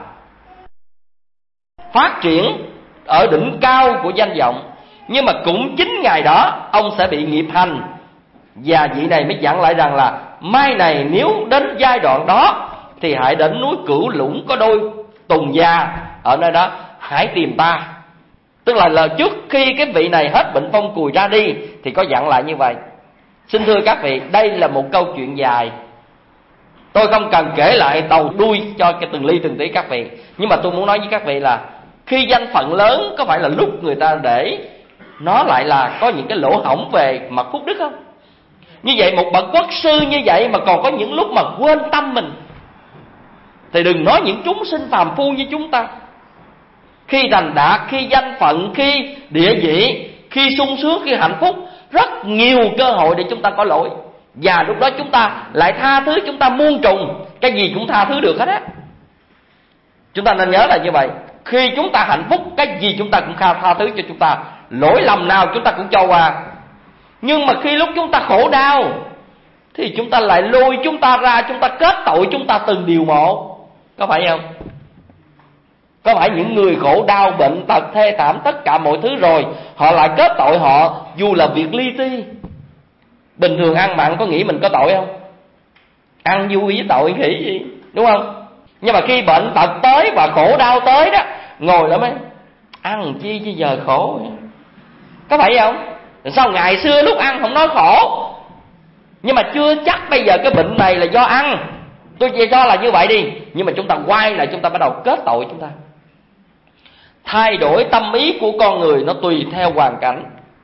phát triển ở đỉnh cao của danh vọng. Nhưng mà cũng chính ngày đó ông sẽ bị nghiệp hành, và vị này mới dặn lại rằng là mai này nếu đến giai đoạn đó thì hãy đến núi Cửu Lũng có đôi tùng già, ở nơi đó hãy tìm ta. Tức là trước khi cái vị này hết bệnh phong cùi ra đi thì có dặn lại như vậy. Xin thưa các vị, đây là một câu chuyện dài, tôi không cần kể lại đầu đuôi cho cái từng ly từng tí các vị. Nhưng mà tôi muốn nói với các vị là khi danh phận lớn có phải là lúc người ta để nó lại là có những cái lỗ hổng về mặt phúc đức không? Như vậy một bậc quốc sư như vậy mà còn có những lúc mà quên tâm mình, thì đừng nói những chúng sinh phàm phu như chúng ta. Khi thành đạt, khi danh phận, khi địa vị, khi sung sướng, khi hạnh phúc, rất nhiều cơ hội để chúng ta có lỗi. Và lúc đó chúng ta lại tha thứ, chúng ta muôn trùng, cái gì cũng tha thứ được hết á. Chúng ta nên nhớ là như vậy. Khi chúng ta hạnh phúc, cái gì chúng ta cũng tha thứ cho chúng ta. Lỗi lầm nào chúng ta cũng cho qua. Nhưng mà khi lúc chúng ta khổ đau thì chúng ta lại lôi chúng ta ra, chúng ta kết tội chúng ta từng điều một. Có phải không? Có phải những người khổ đau, bệnh tật, thê thảm tất cả mọi thứ rồi, họ lại kết tội họ dù là việc li ti. Bình thường ăn mặn có nghĩ mình có tội không? Ăn vui với tội khỉ gì, đúng không? Nhưng mà khi bệnh tật tới và khổ đau tới đó, ngồi đó mới ăn chi chứ giờ khổ. Có phải không? Sao ngày xưa lúc ăn không nói khổ, nhưng mà chưa chắc bây giờ cái bệnh này là do ăn. Tôi chỉ cho là như vậy đi. Nhưng mà chúng ta quay lại, chúng ta bắt đầu kết tội chúng ta. Thay đổi tâm ý của con người nó tùy theo hoàn cảnh.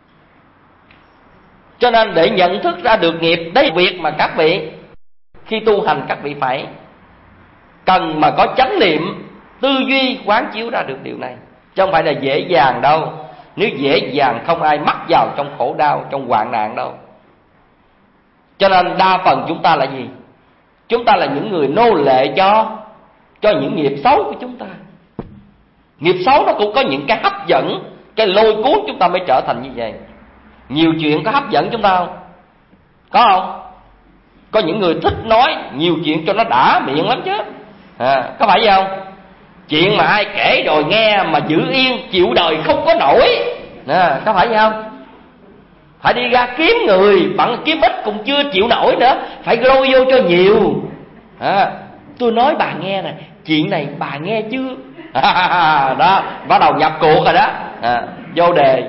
Cho nên để nhận thức ra được nghiệp, đấy việc mà các vị khi tu hành các vị phải cần mà có chánh niệm, tư duy quán chiếu ra được điều này. Chứ không phải là dễ dàng đâu. Nếu dễ dàng không ai mắc vào trong khổ đau, trong hoạn nạn đâu. Cho nên đa phần chúng ta là gì? Chúng ta là những người nô lệ cho những nghiệp xấu của chúng ta. Nghiệp xấu nó cũng có những cái hấp dẫn, cái lôi cuốn chúng ta mới trở thành như vậy. Nhiều chuyện có hấp dẫn chúng ta không? Có không? Có những người thích nói nhiều chuyện cho nó đã miệng lắm chứ. Có phải vậy không? Chuyện mà ai kể rồi nghe mà giữ yên chịu đời không có nổi. Có phải vậy không? Phải đi ra kiếm người, bằng kiếm ít cũng chưa chịu nổi nữa, phải lôi vô cho nhiều. Tôi nói bà nghe nè, chuyện này bà nghe chưa? Đó, bắt đầu nhập cuộc rồi đó. Vô đề.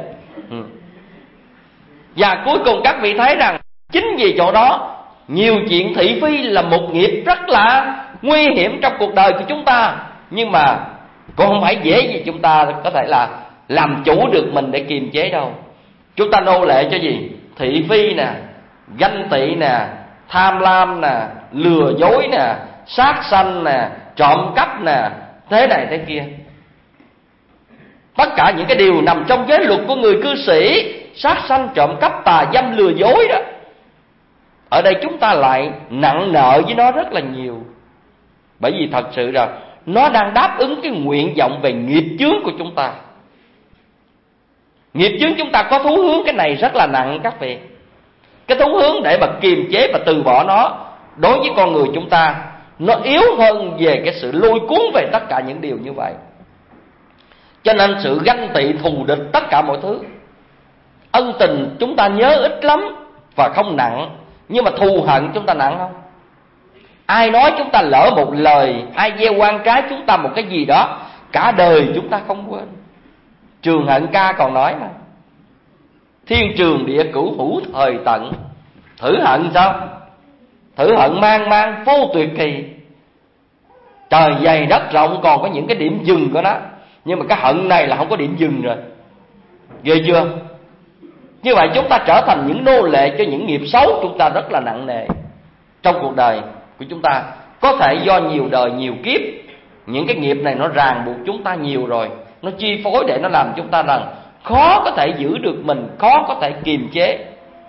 Và cuối cùng các vị thấy rằng chính vì chỗ đó nhiều chuyện thị phi là một nghiệp rất là nguy hiểm trong cuộc đời của chúng ta. Nhưng mà cũng không phải dễ gì chúng ta có thể là làm chủ được mình để kiềm chế đâu. Chúng ta nô lệ cho gì? Thị phi nè, ganh tị nè, tham lam nè, lừa dối nè, sát sanh nè, trộm cắp nè, thế này thế kia. Tất cả những cái điều nằm trong giới luật của người cư sĩ, sát sanh, trộm cắp, tà dâm, lừa dối đó, ở đây chúng ta lại nặng nợ với nó rất là nhiều. Bởi vì thật sự là nó đang đáp ứng cái nguyện vọng về nghiệp chướng của chúng ta. Nghiệp chướng chúng ta có thú hướng cái này rất là nặng các vị. Cái thú hướng để mà kiềm chế và từ bỏ nó, đối với con người chúng ta, nó yếu hơn về cái sự lôi cuốn về tất cả những điều như vậy. Cho nên sự ganh tị, thù địch, tất cả mọi thứ, ân tình chúng ta nhớ ít lắm và không nặng. Nhưng mà thù hận chúng ta nặng không? Ai nói chúng ta lỡ một lời, ai gieo oan trái chúng ta một cái gì đó, cả đời chúng ta không quên. Trường Hận Ca còn nói mà: thiên trường địa cửu hữu thời tận. Thử hận sao? Thử hận mang mang vô tuyệt kỳ. Trời dày đất rộng còn có những cái điểm dừng của nó, nhưng mà cái hận này là không có điểm dừng rồi. Ghê chưa? Như vậy chúng ta trở thành những nô lệ cho những nghiệp xấu chúng ta rất là nặng nề trong cuộc đời của chúng ta. Có thể do nhiều đời nhiều kiếp, những cái nghiệp này nó ràng buộc chúng ta nhiều rồi, nó chi phối để nó làm chúng ta rằng khó có thể giữ được mình, khó có thể kiềm chế.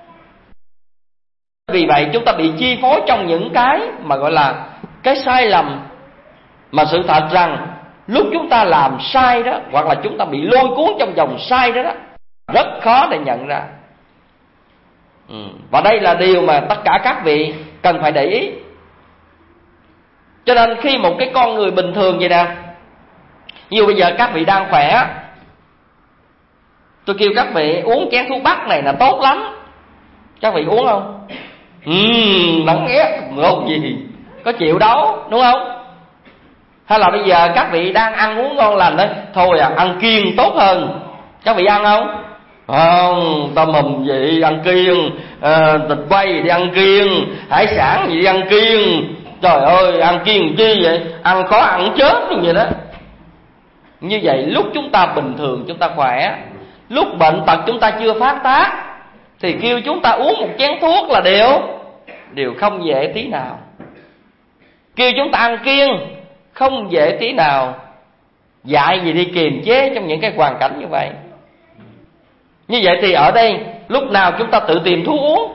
Vì vậy chúng ta bị chi phối trong những cái mà gọi là cái sai lầm. Mà sự thật rằng lúc chúng ta làm sai đó, hoặc là chúng ta bị lôi cuốn trong dòng sai đó, rất khó để nhận ra. Và đây là điều mà tất cả các vị cần phải để ý. Cho nên khi một cái con người bình thường vậy nè, như bây giờ các vị đang khỏe, tôi kêu các vị uống chén thuốc bắc này là tốt lắm, các vị uống không? Nắng ghét ngột gì, có chịu đâu, đúng không? Hay là bây giờ các vị đang ăn uống ngon lành đấy, thôi ăn kiêng tốt hơn, các vị ăn không? Không, tao mầm vậy ăn kiêng, thịt quay đi ăn kiêng, hải sản gì đi ăn kiêng. Trời ơi, ăn kiêng chi vậy? Ăn khó ăn chết luôn vậy đó. Như vậy lúc chúng ta bình thường, chúng ta khỏe, lúc bệnh tật chúng ta chưa phát tác, thì kêu chúng ta uống một chén thuốc là điều không dễ tí nào. Kêu chúng ta ăn kiêng không dễ tí nào. Dạy gì đi kiềm chế trong những cái hoàn cảnh như vậy. Như vậy thì ở đây lúc nào chúng ta tự tìm thuốc uống?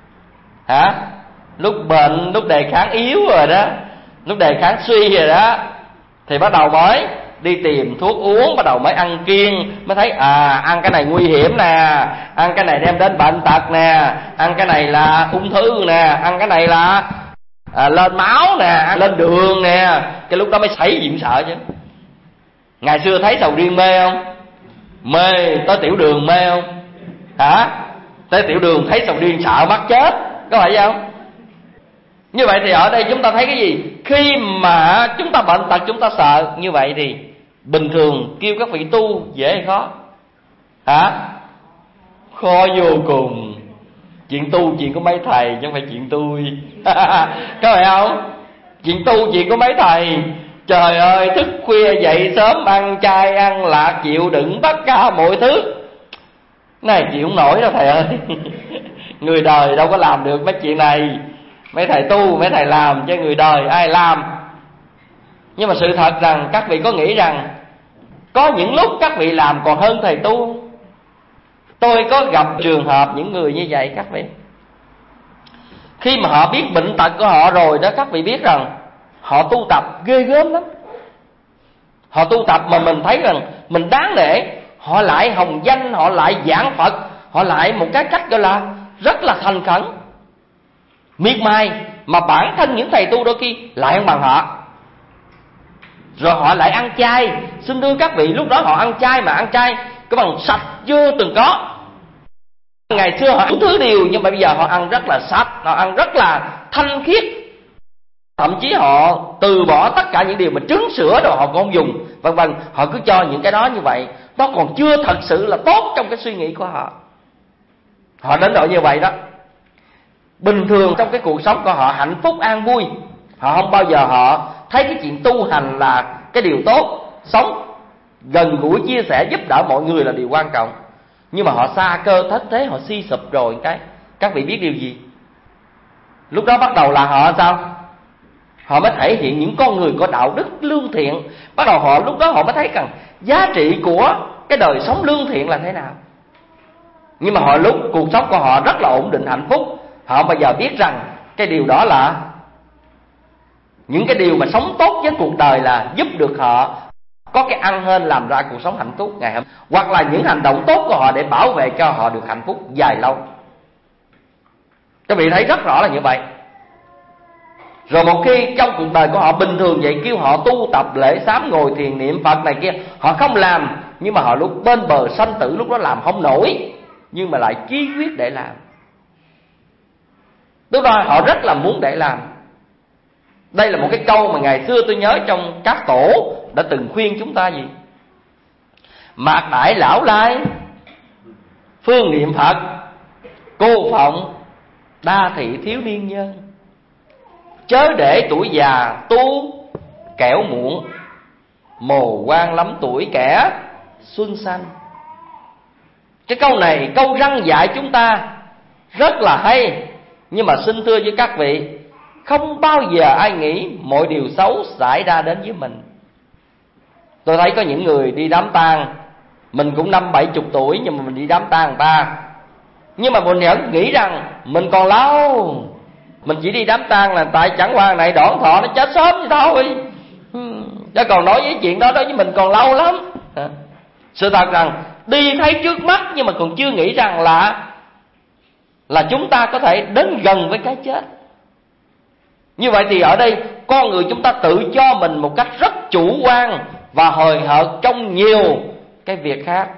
Lúc bệnh, lúc đề kháng yếu rồi đó, lúc đề kháng suy rồi đó, thì bắt đầu mới đi tìm thuốc uống, bắt đầu mới ăn kiêng, mới thấy ăn cái này nguy hiểm nè, ăn cái này đem đến bệnh tật nè, ăn cái này là ung thư nè, ăn cái này là lên máu nè, lên đường nè. Cái lúc đó mới xảy diện sợ chứ. Ngày xưa thấy sầu riêng mê không? Mê. Tới tiểu đường mê không? Hả? Tới tiểu đường thấy sầu riêng sợ mắc chết, có phải vậy không? Như vậy thì ở đây chúng ta thấy cái gì? Khi mà chúng ta bệnh tật chúng ta sợ, như vậy thì bình thường kêu các vị tu dễ hay khó? Hả? Khó vô cùng. Chuyện tu chuyện của mấy thầy chứ không phải chuyện tôi. Có phải không? Chuyện tu chuyện của mấy thầy. Trời ơi, thức khuya dậy sớm, ăn chay ăn lạc, chịu đựng tất cả mọi thứ. Này chịu không nổi đâu thầy ơi. Người đời đâu có làm được mấy chuyện này. Mấy thầy tu, mấy thầy làm, chứ người đời ai làm. Nhưng mà sự thật rằng các vị có nghĩ rằng có những lúc các vị làm còn hơn thầy tu. Tôi có gặp trường hợp những người như vậy các vị. Khi mà họ biết bệnh tật của họ rồi đó, các vị biết rằng họ tu tập ghê gớm lắm. Họ tu tập mà mình thấy rằng mình đáng nể. Họ lại hồng danh, họ lại giảng Phật, họ lại một cái cách gọi là rất là thành khẩn, miệt mài. Mà bản thân những thầy tu đôi khi lại không bằng họ. Rồi họ lại ăn chay. Xin thưa các vị, lúc đó họ ăn chay mà ăn chay cái bằng sạch chưa từng có. Ngày xưa họ đủ thứ điều, nhưng mà bây giờ họ ăn rất là sạch, họ ăn rất là thanh khiết. Thậm chí họ từ bỏ tất cả những điều mà trứng sữa rồi họ cũng không dùng, vân vân. Họ cứ cho những cái đó như vậy, nó còn chưa thật sự là tốt trong cái suy nghĩ của họ. Họ đến độ như vậy đó. Bình thường trong cái cuộc sống của họ hạnh phúc an vui, họ không bao giờ họ thấy cái chuyện tu hành là cái điều tốt. Sống gần gũi chia sẻ giúp đỡ mọi người là điều quan trọng. Nhưng mà họ xa cơ thất thế, họ suy sụp rồi cái. Các vị biết điều gì? Lúc đó bắt đầu là họ sao? Họ mới thể hiện những con người có đạo đức lương thiện. Bắt đầu họ lúc đó họ mới thấy rằng giá trị của cái đời sống lương thiện là thế nào. Nhưng mà họ lúc cuộc sống của họ rất là ổn định hạnh phúc, họ bây giờ biết rằng cái điều đó là những cái điều mà sống tốt với cuộc đời là giúp được họ có cái ăn hên làm ra cuộc sống hạnh phúc ngày hôm. Hoặc là những hành động tốt của họ để bảo vệ cho họ được hạnh phúc dài lâu. Các vị thấy rất rõ là như vậy. Rồi một khi trong cuộc đời của họ bình thường vậy, kêu họ tu tập lễ sám ngồi thiền niệm Phật này kia, họ không làm. Nhưng mà họ lúc bên bờ sanh tử, lúc đó làm không nổi, nhưng mà lại chí quyết để làm. Lúc đó họ rất là muốn để làm. Đây là một cái câu mà ngày xưa tôi nhớ trong các tổ đã từng khuyên chúng ta gì? Mạc đại lão lai, phương niệm Phật, cô phọng đa thị thiếu niên nhân. Chớ để tuổi già tu kẻo muộn, mồ quan lắm tuổi kẻ xuân xanh. Cái câu này câu răn dạy chúng ta rất là hay. Nhưng mà xin thưa với các vị, không bao giờ ai nghĩ mọi điều xấu xảy ra đến với mình. Tôi thấy có những người đi đám tang, mình cũng 50-70 tuổi nhưng mà mình đi đám tang người ta, nhưng mà mình vẫn nghĩ rằng mình còn lâu. Mình chỉ đi đám tang là tại chẳng qua này đoạn thọ nó chết sớm vậy thôi, chứ còn nói với chuyện đó đối với mình còn lâu lắm. Sự thật rằng đi thấy trước mắt nhưng mà còn chưa nghĩ rằng là chúng ta có thể đến gần với cái chết. Như vậy thì ở đây con người chúng ta tự cho mình một cách rất chủ quan và hời hợt trong nhiều cái việc khác.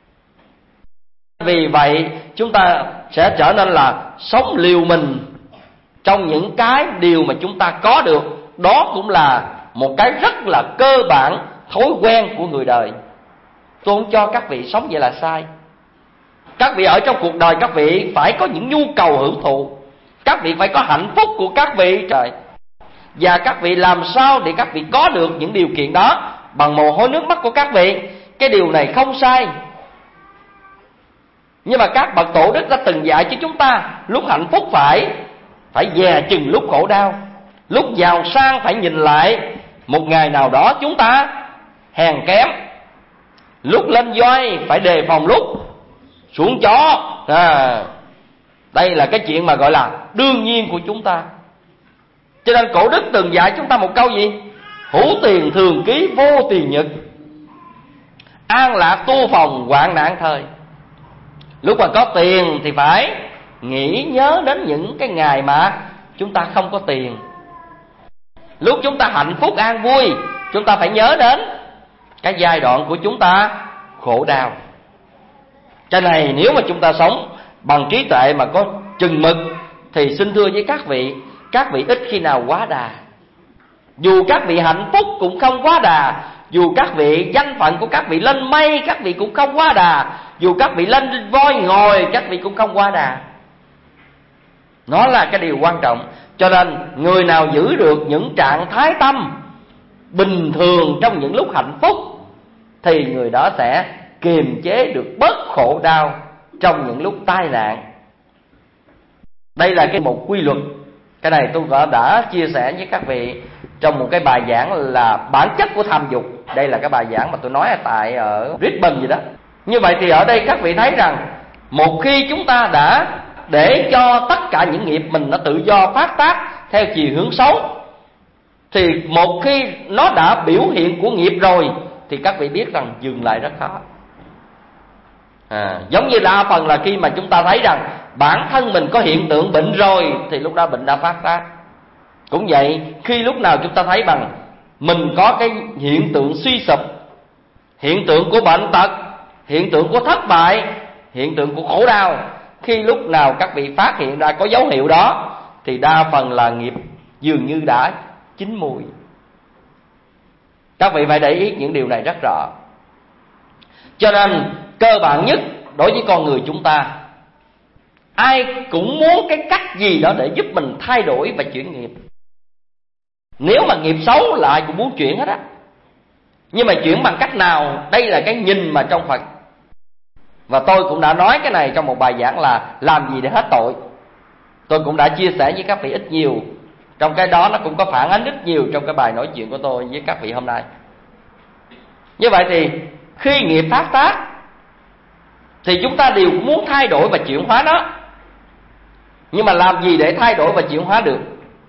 Vì vậy chúng ta sẽ trở nên là sống liều mình trong những cái điều mà chúng ta có được. Đó cũng là một cái rất là cơ bản, thói quen của người đời. Tôi không cho các vị sống vậy là sai. Các vị ở trong cuộc đời, các vị phải có những nhu cầu hưởng thụ, các vị phải có hạnh phúc của các vị trời. Và các vị làm sao để các vị có được những điều kiện đó bằng mồ hôi nước mắt của các vị. Cái điều này không sai. Nhưng mà các bậc tổ đức đã từng dạy cho chúng ta, lúc hạnh phúc phải dè chừng lúc khổ đau, lúc giàu sang phải nhìn lại một ngày nào đó chúng ta hèn kém, lúc lên voi phải đề phòng lúc xuống chó. Đây là cái chuyện mà gọi là đương nhiên của chúng ta. Cho nên cổ đức từng dạy chúng ta một câu gì? Hữu tiền thường ký vô tiền nhật. An lạc tu phòng, hoạn nạn thời. Lúc mà có tiền thì phải nghĩ nhớ đến những cái ngày mà chúng ta không có tiền. Lúc chúng ta hạnh phúc an vui, chúng ta phải nhớ đến cái giai đoạn của chúng ta khổ đau. Cái này nếu mà chúng ta sống bằng trí tuệ mà có chừng mực thì xin thưa với các vị ít khi nào quá đà. Dù các vị hạnh phúc cũng không quá đà, dù các vị danh phận của các vị lên mây, các vị cũng không quá đà, dù các vị lên voi ngồi, các vị cũng không quá đà. Nó là cái điều quan trọng. Cho nên người nào giữ được những trạng thái tâm bình thường trong những lúc hạnh phúc thì người đó sẽ kiềm chế được bớt khổ đau trong những lúc tai nạn. Đây là một quy luật. Cái này tôi đã chia sẻ với các vị trong một cái bài giảng là bản chất của tham dục. Đây là cái bài giảng mà tôi nói ở Brisbane gì đó. Như vậy thì ở đây các vị thấy rằng một khi chúng ta đã để cho tất cả những nghiệp mình nó tự do phát tác theo chiều hướng xấu, thì một khi nó đã biểu hiện của nghiệp rồi thì các vị biết rằng dừng lại rất khó. Giống như đa phần là khi mà chúng ta thấy rằng bản thân mình có hiện tượng bệnh rồi thì lúc đó bệnh đã phát tác. Cũng vậy, khi lúc nào chúng ta thấy bằng mình có cái hiện tượng suy sụp, hiện tượng của bệnh tật, hiện tượng của thất bại, hiện tượng của khổ đau, khi lúc nào các vị phát hiện ra có dấu hiệu đó thì đa phần là nghiệp dường như đã chín mùi. Các vị phải để ý những điều này rất rõ. Cho nên cơ bản nhất đối với con người chúng ta, ai cũng muốn cái cách gì đó để giúp mình thay đổi và chuyển nghiệp. Nếu mà nghiệp xấu là ai cũng muốn chuyển hết á. Nhưng mà chuyển bằng cách nào? Đây là cái nhìn mà trong Phật. Và tôi cũng đã nói cái này trong một bài giảng là làm gì để hết tội. Tôi cũng đã chia sẻ với các vị ít nhiều. Trong cái đó nó cũng có phản ánh rất nhiều trong cái bài nói chuyện của tôi với các vị hôm nay. Như vậy thì khi nghiệp phát tác thì chúng ta đều muốn thay đổi và chuyển hóa nó. Nhưng mà làm gì để thay đổi và chuyển hóa được?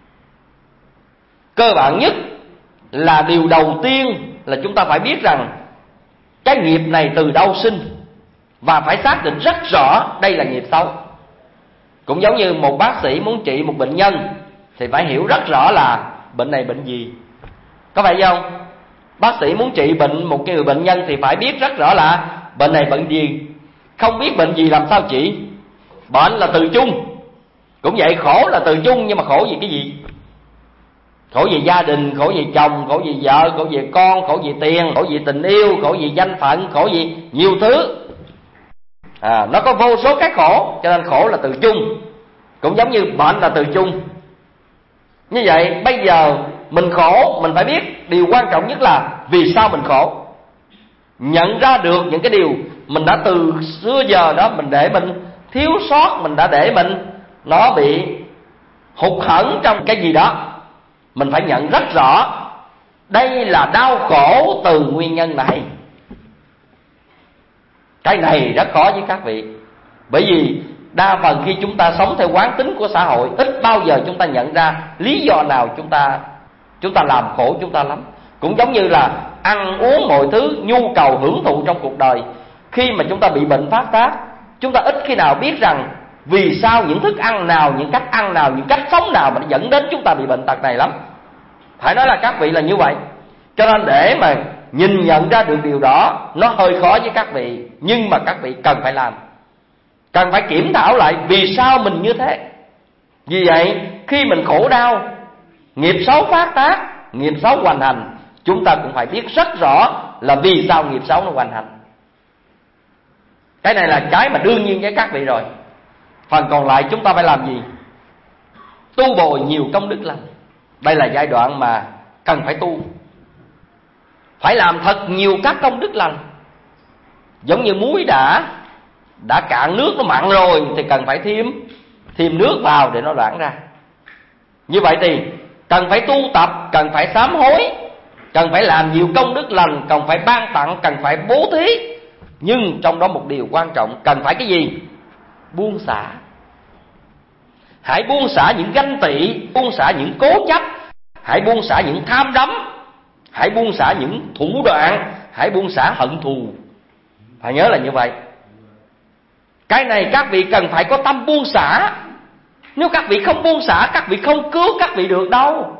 Cơ bản nhất là điều đầu tiên là chúng ta phải biết rằng cái nghiệp này từ đâu sinh, và phải xác định rất rõ đây là nghiệp xấu. Cũng giống như một bác sĩ muốn trị một bệnh nhân thì phải hiểu rất rõ là bệnh này bệnh gì. Có phải không? Bác sĩ muốn trị bệnh một người bệnh nhân thì phải biết rất rõ là bệnh này bệnh gì. Không biết bệnh gì làm sao trị? Bệnh là từ chung. Cũng vậy, khổ là từ chung, nhưng mà khổ vì cái gì? Khổ vì gia đình, khổ vì chồng, khổ vì vợ, khổ vì con, khổ vì tiền, khổ vì tình yêu, khổ vì danh phận, khổ vì nhiều thứ. Nó có vô số cái khổ, cho nên khổ là từ chung. Cũng giống như bệnh là từ chung. Như vậy bây giờ mình khổ, mình phải biết điều quan trọng nhất là vì sao mình khổ. Nhận ra được những cái điều mình đã từ xưa giờ đó mình để mình thiếu sót, mình đã để mình nó bị hụt hẫng trong cái gì đó. Mình phải nhận rất rõ đây là đau khổ từ nguyên nhân này. Cái này rất khó với các vị. Bởi vì đa phần khi chúng ta sống theo quán tính của xã hội, ít bao giờ chúng ta nhận ra lý do nào chúng ta làm khổ chúng ta lắm. Cũng giống như là ăn uống mọi thứ, nhu cầu hưởng thụ trong cuộc đời. Khi mà chúng ta bị bệnh phát tác, chúng ta ít khi nào biết rằng vì sao những thức ăn nào, những cách ăn nào, những cách sống nào mà dẫn đến chúng ta bị bệnh tật này lắm. Phải nói là các vị là như vậy. Cho nên để mà nhìn nhận ra được điều đó nó hơi khó với các vị. Nhưng mà các vị cần phải làm, cần phải kiểm thảo lại vì sao mình như thế. Vì vậy khi mình khổ đau, nghiệp xấu phát tác, nghiệp xấu hoành hành, chúng ta cũng phải biết rất rõ là vì sao nghiệp xấu nó hoành hành. Cái này là cái mà đương nhiên với các vị rồi. Phần còn lại chúng ta phải làm gì? Tu bồi nhiều công đức lành. Đây là giai đoạn mà cần phải tu. Phải làm thật nhiều các công đức lành. Giống như muối đã cạn nước, nó mặn rồi thì cần phải thêm nước vào để nó loãng ra. Như vậy thì cần phải tu tập, cần phải sám hối, cần phải làm nhiều công đức lành, cần phải ban tặng, cần phải bố thí. Nhưng trong đó một điều quan trọng, cần phải cái gì? Buông xả. Hãy buông xả những ganh tị, buông xả những cố chấp, hãy buông xả những tham đắm, hãy buông xả những thủ đoạn, hãy buông xả hận thù. Phải nhớ là như vậy. Cái này các vị cần phải có tâm buông xả. Nếu các vị không buông xả, các vị không cứu các vị được đâu.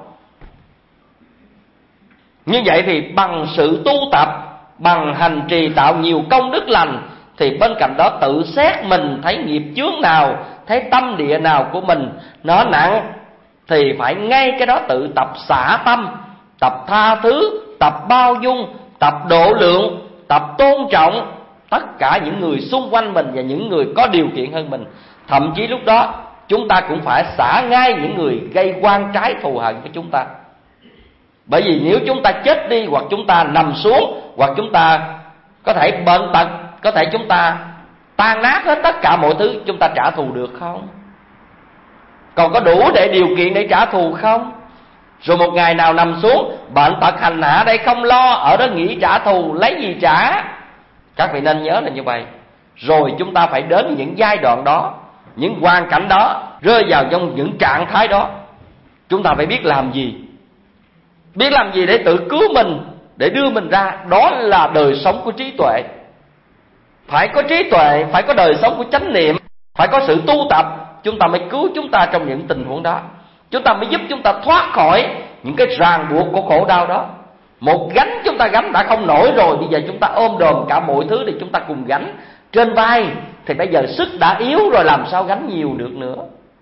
Như vậy thì bằng sự tu tập, bằng hành trì tạo nhiều công đức lành, thì bên cạnh đó tự xét mình, thấy nghiệp chướng nào, thấy tâm địa nào của mình nó nặng, thì phải ngay cái đó tự tập xả tâm, tập tha thứ, tập bao dung, tập độ lượng, tập tôn trọng tất cả những người xung quanh mình và những người có điều kiện hơn mình. Thậm chí lúc đó chúng ta cũng phải xả ngay những người gây oan trái thù hận với chúng ta. Bởi vì nếu chúng ta chết đi, hoặc chúng ta nằm xuống, hoặc chúng ta có thể bệnh tật, có thể chúng ta tan nát hết tất cả mọi thứ, chúng ta trả thù được không? Còn có đủ để điều kiện để trả thù không? Rồi một ngày nào nằm xuống bệnh tật hành hạ đây không lo, ở đó nghĩ trả thù, lấy gì trả? Các vị nên nhớ là như vậy. Rồi chúng ta phải đến những giai đoạn đó, những hoàn cảnh đó, rơi vào trong những trạng thái đó, chúng ta phải biết làm gì. Biết làm gì để tự cứu mình, để đưa mình ra. Đó là đời sống của trí tuệ. Phải có trí tuệ, phải có đời sống của chánh niệm, phải có sự tu tập, chúng ta mới cứu chúng ta trong những tình huống đó. Chúng ta mới giúp chúng ta thoát khỏi những cái ràng buộc của khổ đau đó. Một gánh chúng ta gánh đã không nổi rồi, bây giờ chúng ta ôm đồm cả mọi thứ để chúng ta cùng gánh trên vai, thì bây giờ sức đã yếu rồi, làm sao gánh nhiều được nữa.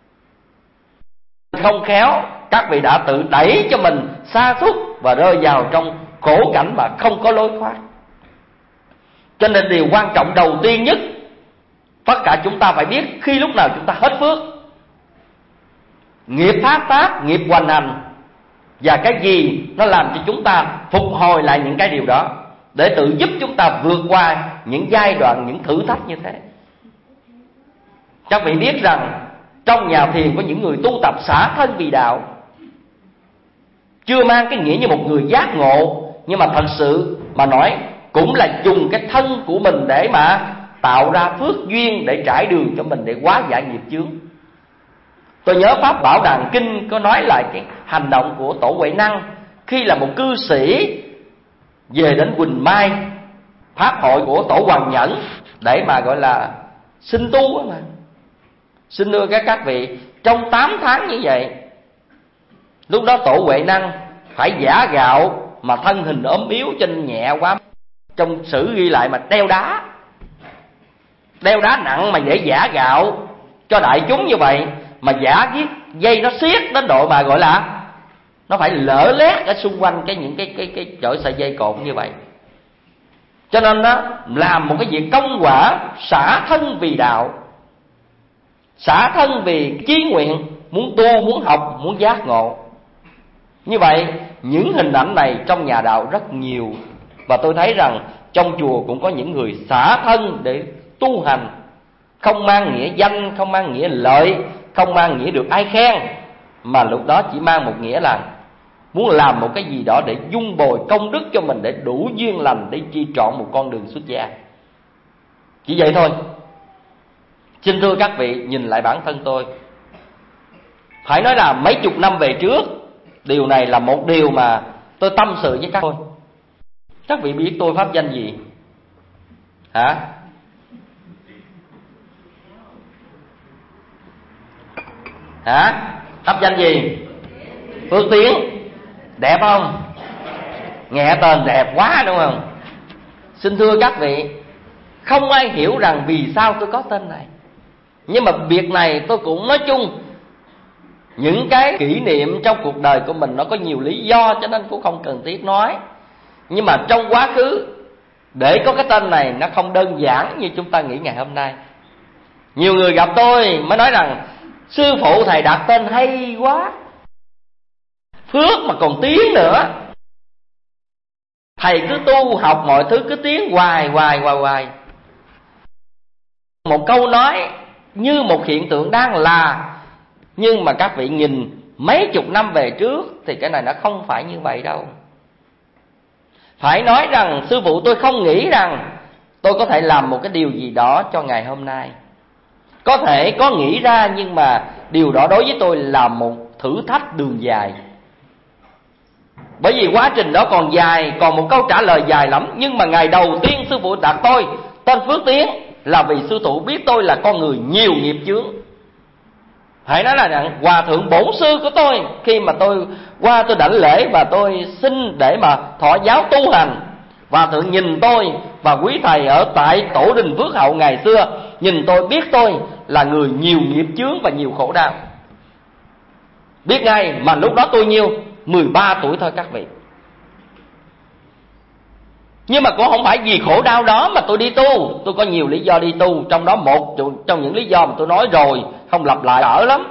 Không khéo các vị đã tự đẩy cho mình sa sút và rơi vào trong khổ cảnh mà không có lối thoát. Cho nên điều quan trọng đầu tiên nhất, tất cả chúng ta phải biết khi lúc nào chúng ta hết phước, nghiệp phát tác, nghiệp hoành hành, và cái gì nó làm cho chúng ta phục hồi lại những cái điều đó, để tự giúp chúng ta vượt qua những giai đoạn, những thử thách như thế. Các vị biết rằng trong nhà thiền có những người tu tập xả thân vì đạo, chưa mang cái nghĩa như một người giác ngộ, nhưng mà thật sự mà nói cũng là dùng cái thân của mình để mà tạo ra phước duyên, để trải đường cho mình, để hóa giải nghiệp chướng. Tôi nhớ Pháp Bảo Đàn Kinh có nói lại cái hành động của Tổ Huệ Năng khi là một cư sĩ về đến Quỳnh Mai, pháp hội của Tổ Hoàng Nhẫn, để mà gọi là xin tu mà. Xin thưa các vị, trong 8 tháng như vậy, lúc đó Tổ Huệ Năng phải giả gạo mà thân hình ốm yếu, chân nhẹ quá. Trong sử ghi lại mà đeo đá nặng mà để giả gạo cho đại chúng như vậy, mà giả viết dây nó siết đến độ mà gọi là nó phải lở lét ở xung quanh những cái chổi sợi dây cột như vậy. Cho nên đó, làm một cái việc công quả, xả thân vì đạo, xả thân vì chí nguyện, muốn tu, muốn học, muốn giác ngộ. Như vậy những hình ảnh này trong nhà đạo rất nhiều. Và tôi thấy rằng trong chùa cũng có những người xả thân để tu hành, không mang nghĩa danh, không mang nghĩa lợi, không mang nghĩa được ai khen, mà lúc đó chỉ mang một nghĩa là muốn làm một cái gì đó để dung bồi công đức cho mình, để đủ duyên lành để chi trọn một con đường xuất gia. Chỉ vậy thôi. Xin thưa các vị, nhìn lại bản thân tôi, phải nói là mấy chục năm về trước, điều này là một điều mà tôi tâm sự với các tôi. Các vị biết tôi pháp danh gì? Hả? Pháp danh gì? Phước Tiến. Đẹp không? Nghe tên đẹp quá đúng không? Xin thưa các vị, không ai hiểu rằng vì sao tôi có tên này. Nhưng mà việc này tôi cũng nói chung, những cái kỷ niệm trong cuộc đời của mình nó có nhiều lý do, cho nên cũng không cần thiết nói. Nhưng mà trong quá khứ, để có cái tên này nó không đơn giản như chúng ta nghĩ ngày hôm nay. Nhiều người gặp tôi mới nói rằng sư phụ thầy đặt tên hay quá, phước mà còn tiến nữa. Thầy cứ tu học mọi thứ cứ tiến hoài. Một câu nói như một hiện tượng đang là, nhưng mà các vị nhìn mấy chục năm về trước thì cái này nó không phải như vậy đâu. Phải nói rằng sư phụ tôi không nghĩ rằng tôi có thể làm một cái điều gì đó cho ngày hôm nay. Có thể có nghĩ ra, nhưng mà điều đó đối với tôi là một thử thách đường dài. Bởi vì quá trình đó còn dài, còn một câu trả lời dài lắm. Nhưng mà ngày đầu tiên sư phụ đặt Tên Phước Tiến là vì sư phụ biết tôi là con người nhiều nghiệp chướng. Hãy nói là rằng Hòa thượng bổn sư của tôi, khi mà tôi qua tôi đảnh lễ và tôi xin để mà thọ giáo tu hành, Hòa thượng nhìn tôi và quý thầy ở tại Tổ đình Phước Hậu ngày xưa nhìn tôi biết tôi là người nhiều nghiệp chướng và nhiều khổ đau. Biết ngay, mà lúc đó tôi nhiêu? 13 tuổi thôi các vị. Nhưng mà cũng không phải vì khổ đau đó mà tôi đi tu. Tôi có nhiều lý do đi tu, trong đó một trong những lý do mà tôi nói rồi, không lặp lại đỡ lắm.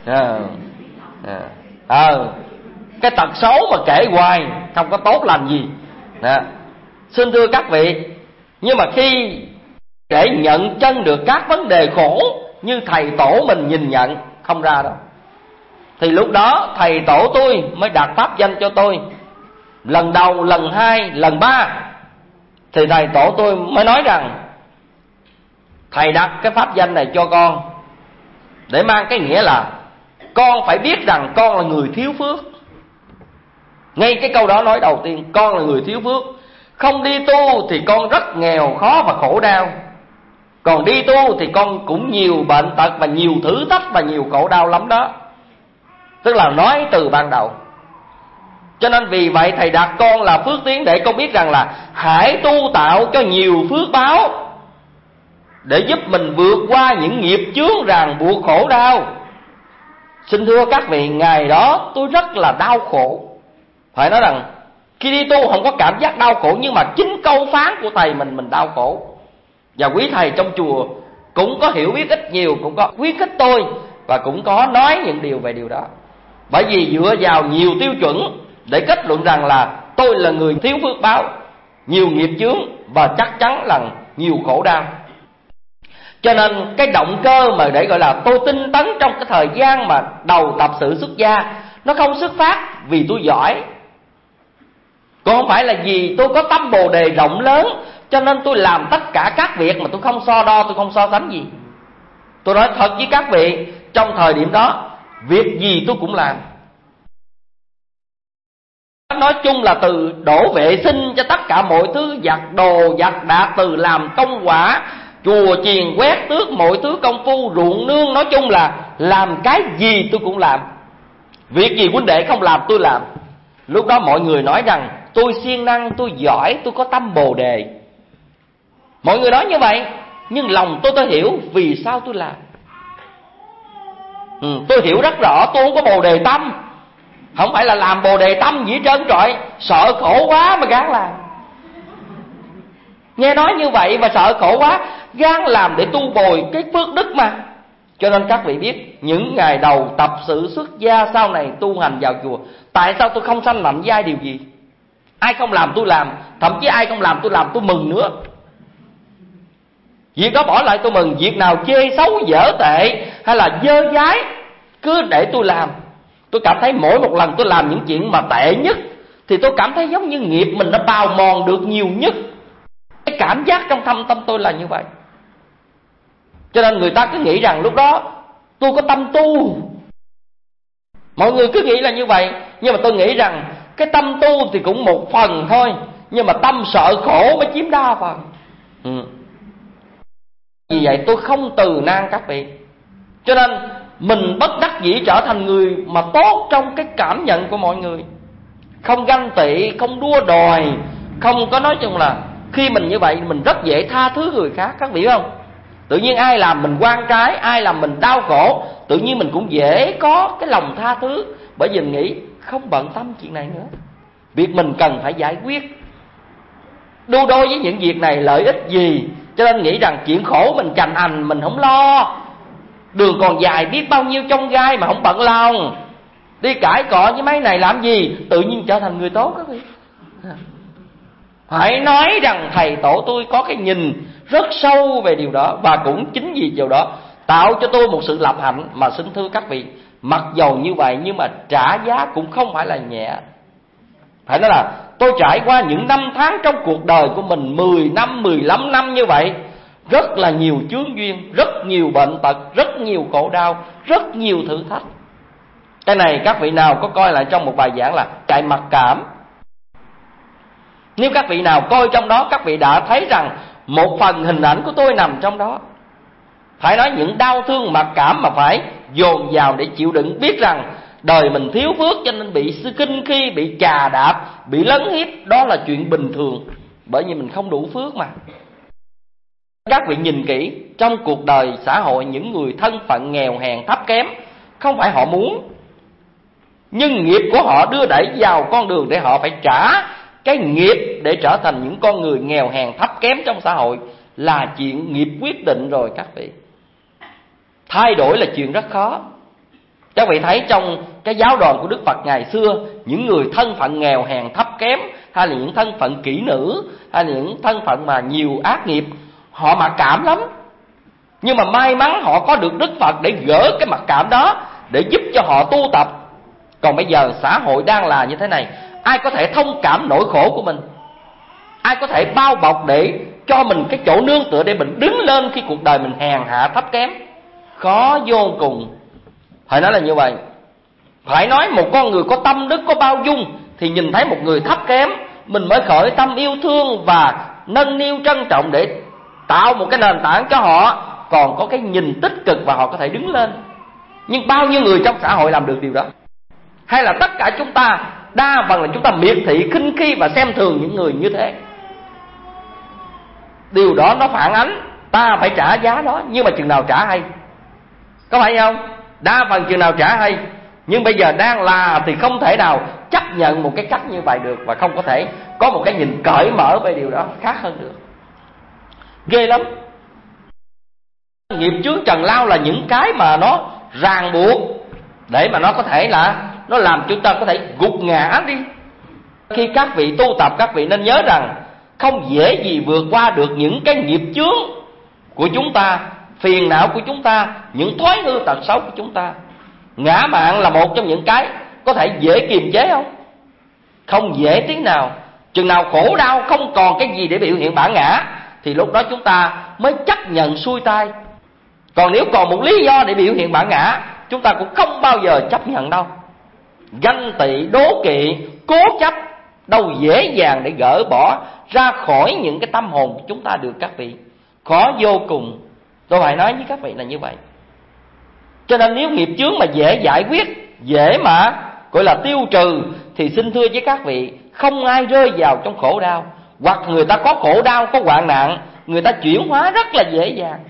Cái tật xấu mà kể hoài không có tốt làm gì. Xin thưa các vị, nhưng mà khi để nhận chân được các vấn đề khổ như thầy tổ mình nhìn nhận không ra đâu, thì lúc đó thầy tổ tôi mới đặt pháp danh cho tôi. Lần đầu, lần hai, lần ba thì thầy tổ tôi mới nói rằng thầy đặt cái pháp danh này cho con để mang cái nghĩa là con phải biết rằng con là người thiếu phước. Ngay cái câu đó nói đầu tiên, con là người thiếu phước. Không đi tu thì con rất nghèo khó và khổ đau, còn đi tu thì con cũng nhiều bệnh tật và nhiều thử thách và nhiều khổ đau lắm đó. Tức là nói từ ban đầu. Cho nên vì vậy thầy đặt con là Phước Tiến để con biết rằng là hãy tu tạo cho nhiều phước báo để giúp mình vượt qua những nghiệp chướng ràng buộc khổ đau. Xin thưa các vị, ngày đó tôi rất là đau khổ. Phải nói rằng khi đi tu không có cảm giác đau khổ, nhưng mà chính câu phán của thầy mình đau khổ. Và quý thầy trong chùa cũng có hiểu biết ít nhiều, cũng có khuyến khích tôi và cũng có nói những điều về điều đó. Bởi vì dựa vào nhiều tiêu chuẩn để kết luận rằng là tôi là người thiếu phước báo, nhiều nghiệp chướng và chắc chắn là nhiều khổ đau. Cho nên cái động cơ mà để gọi là tôi tinh tấn trong cái thời gian mà đầu tập sự xuất gia, nó không xuất phát vì tôi giỏi, còn không phải là vì tôi có tâm bồ đề rộng lớn cho nên tôi làm tất cả các việc mà tôi không so đo, tôi không so sánh gì. Tôi nói thật với các vị, trong thời điểm đó việc gì tôi cũng làm. Nói chung là từ đổ vệ sinh cho tất cả mọi thứ, giặt đồ, giặt đạc, từ làm công quả, chùa chiền, quét tước, mọi thứ công phu, ruộng nương. Nói chung là làm cái gì tôi cũng làm. Việc gì huynh đệ không làm tôi làm. Lúc đó mọi người nói rằng tôi siêng năng, tôi giỏi, tôi có tâm bồ đề. Mọi người nói như vậy, nhưng lòng tôi hiểu vì sao tôi làm. Tôi hiểu rất rõ tôi không có bồ đề tâm. Không phải là làm bồ đề tâm gì hết trơn trọi, sợ khổ quá mà gán làm. Nghe nói như vậy mà sợ khổ quá, gán làm để tu bồi cái phước đức mà. Cho nên các vị biết, những ngày đầu tập sự xuất gia, sau này tu hành vào chùa, tại sao tôi không sanh mạnh giai điều gì? Ai không làm tôi làm, thậm chí ai không làm tôi làm tôi mừng nữa. Việc đó bỏ lại tôi mừng, việc nào chê xấu dở tệ hay là dơ dái cứ để tôi làm. Tôi cảm thấy mỗi một lần tôi làm những chuyện mà tệ nhất thì tôi cảm thấy giống như nghiệp mình đã bào mòn được nhiều nhất. Cái cảm giác trong thâm tâm tôi là như vậy. Cho nên người ta cứ nghĩ rằng lúc đó tôi có tâm tu. Mọi người cứ nghĩ là như vậy. Nhưng mà tôi nghĩ rằng cái tâm tu thì cũng một phần thôi, nhưng mà tâm sợ khổ mới chiếm đa phần. Vì vậy tôi không từ nan các vị. Cho nên mình bất đắc dĩ trở thành người mà tốt trong cái cảm nhận của mọi người. Không ganh tị, không đua đòi, không có nói chung là khi mình như vậy mình rất dễ tha thứ người khác, các vị biết không? Tự nhiên ai làm mình oan trái, ai làm mình đau khổ, tự nhiên mình cũng dễ có cái lòng tha thứ. Bởi vì mình nghĩ không bận tâm chuyện này nữa, việc mình cần phải giải quyết. Đu đôi với những việc này lợi ích gì, cho nên nghĩ rằng chuyện khổ mình cành ảnh mình không lo. Đường còn dài biết bao nhiêu chông gai mà không bận lòng. Đi cãi cọ với mấy này làm gì, tự nhiên trở thành người tốt các vị. Phải nói rằng thầy tổ tôi có cái nhìn rất sâu về điều đó. Và cũng chính vì điều đó tạo cho tôi một sự lập hạnh. Mà xin thưa các vị, mặc dầu như vậy nhưng mà trả giá cũng không phải là nhẹ. Phải nói là tôi trải qua những năm tháng trong cuộc đời của mình, 10 năm, 15 năm như vậy, rất là nhiều chướng duyên, rất nhiều bệnh tật, rất nhiều khổ đau, rất nhiều thử thách. Cái này các vị nào có coi lại trong một bài giảng là chạy mặc cảm. Nếu các vị nào coi trong đó, các vị đã thấy rằng một phần hình ảnh của tôi nằm trong đó. Phải nói những đau thương mặc cảm mà phải dồn vào để chịu đựng, biết rằng đời mình thiếu phước cho nên bị kinh khi, bị chà đạp, bị lấn hiếp, đó là chuyện bình thường, bởi vì mình không đủ phước mà. Các vị nhìn kỹ, trong cuộc đời xã hội, những người thân phận nghèo hèn thấp kém, không phải họ muốn, nhưng nghiệp của họ đưa đẩy vào con đường để họ phải trả cái nghiệp để trở thành những con người nghèo hèn thấp kém trong xã hội, là chuyện nghiệp quyết định rồi các vị. Thay đổi là chuyện rất khó. Các vị thấy trong cái giáo đoàn của Đức Phật ngày xưa, những người thân phận nghèo hèn thấp kém, hay là những thân phận kỹ nữ, hay là những thân phận mà nhiều ác nghiệp, họ mặc cảm lắm. Nhưng mà may mắn họ có được Đức Phật để gỡ cái mặc cảm đó, để giúp cho họ tu tập. Còn bây giờ xã hội đang là như thế này, ai có thể thông cảm nỗi khổ của mình? Ai có thể bao bọc để cho mình cái chỗ nương tựa để mình đứng lên khi cuộc đời mình hèn hạ thấp kém? Khó vô cùng. Phải nói là như vậy. Phải nói một con người có tâm đức, có bao dung, thì nhìn thấy một người thấp kém, mình mới khởi tâm yêu thương và nâng niu trân trọng để tạo một cái nền tảng cho họ còn có cái nhìn tích cực và họ có thể đứng lên. Nhưng bao nhiêu người trong xã hội làm được điều đó? Hay là tất cả chúng ta, đa phần là chúng ta miệt thị, khinh khi và xem thường những người như thế? Điều đó nó phản ánh ta phải trả giá đó, nhưng mà chừng nào trả hay, có phải không? Đa phần chừng nào trả hay. Nhưng bây giờ đang là thì không thể nào chấp nhận một cái cách như vậy được, và không có thể có một cái nhìn cởi mở về điều đó, khác hơn được. Ghê lắm. Nghiệp chướng trần lao là những cái mà nó ràng buộc, để mà nó có thể là nó làm chúng ta có thể gục ngã đi. Khi các vị tu tập, các vị nên nhớ rằng không dễ gì vượt qua được những cái nghiệp chướng của chúng ta, phiền não của chúng ta, những thói hư tật xấu của chúng ta. Ngã mạn là một trong những cái có thể dễ kiềm chế không? Không dễ tí nào. Chừng nào khổ đau không còn cái gì để biểu hiện bản ngã, thì lúc đó chúng ta mới chấp nhận xuôi tay. Còn nếu còn một lý do để biểu hiện bản ngã, chúng ta cũng không bao giờ chấp nhận đâu. Ganh tị, đố kỵ, cố chấp đâu dễ dàng để gỡ bỏ ra khỏi những cái tâm hồn của chúng ta được các vị. Khó vô cùng. Tôi phải nói với các vị là như vậy. Cho nên nếu nghiệp chướng mà dễ giải quyết, dễ mà gọi là tiêu trừ, thì xin thưa với các vị, không ai rơi vào trong khổ đau. Hoặc người ta có khổ đau, có hoạn nạn, người ta chuyển hóa rất là dễ dàng.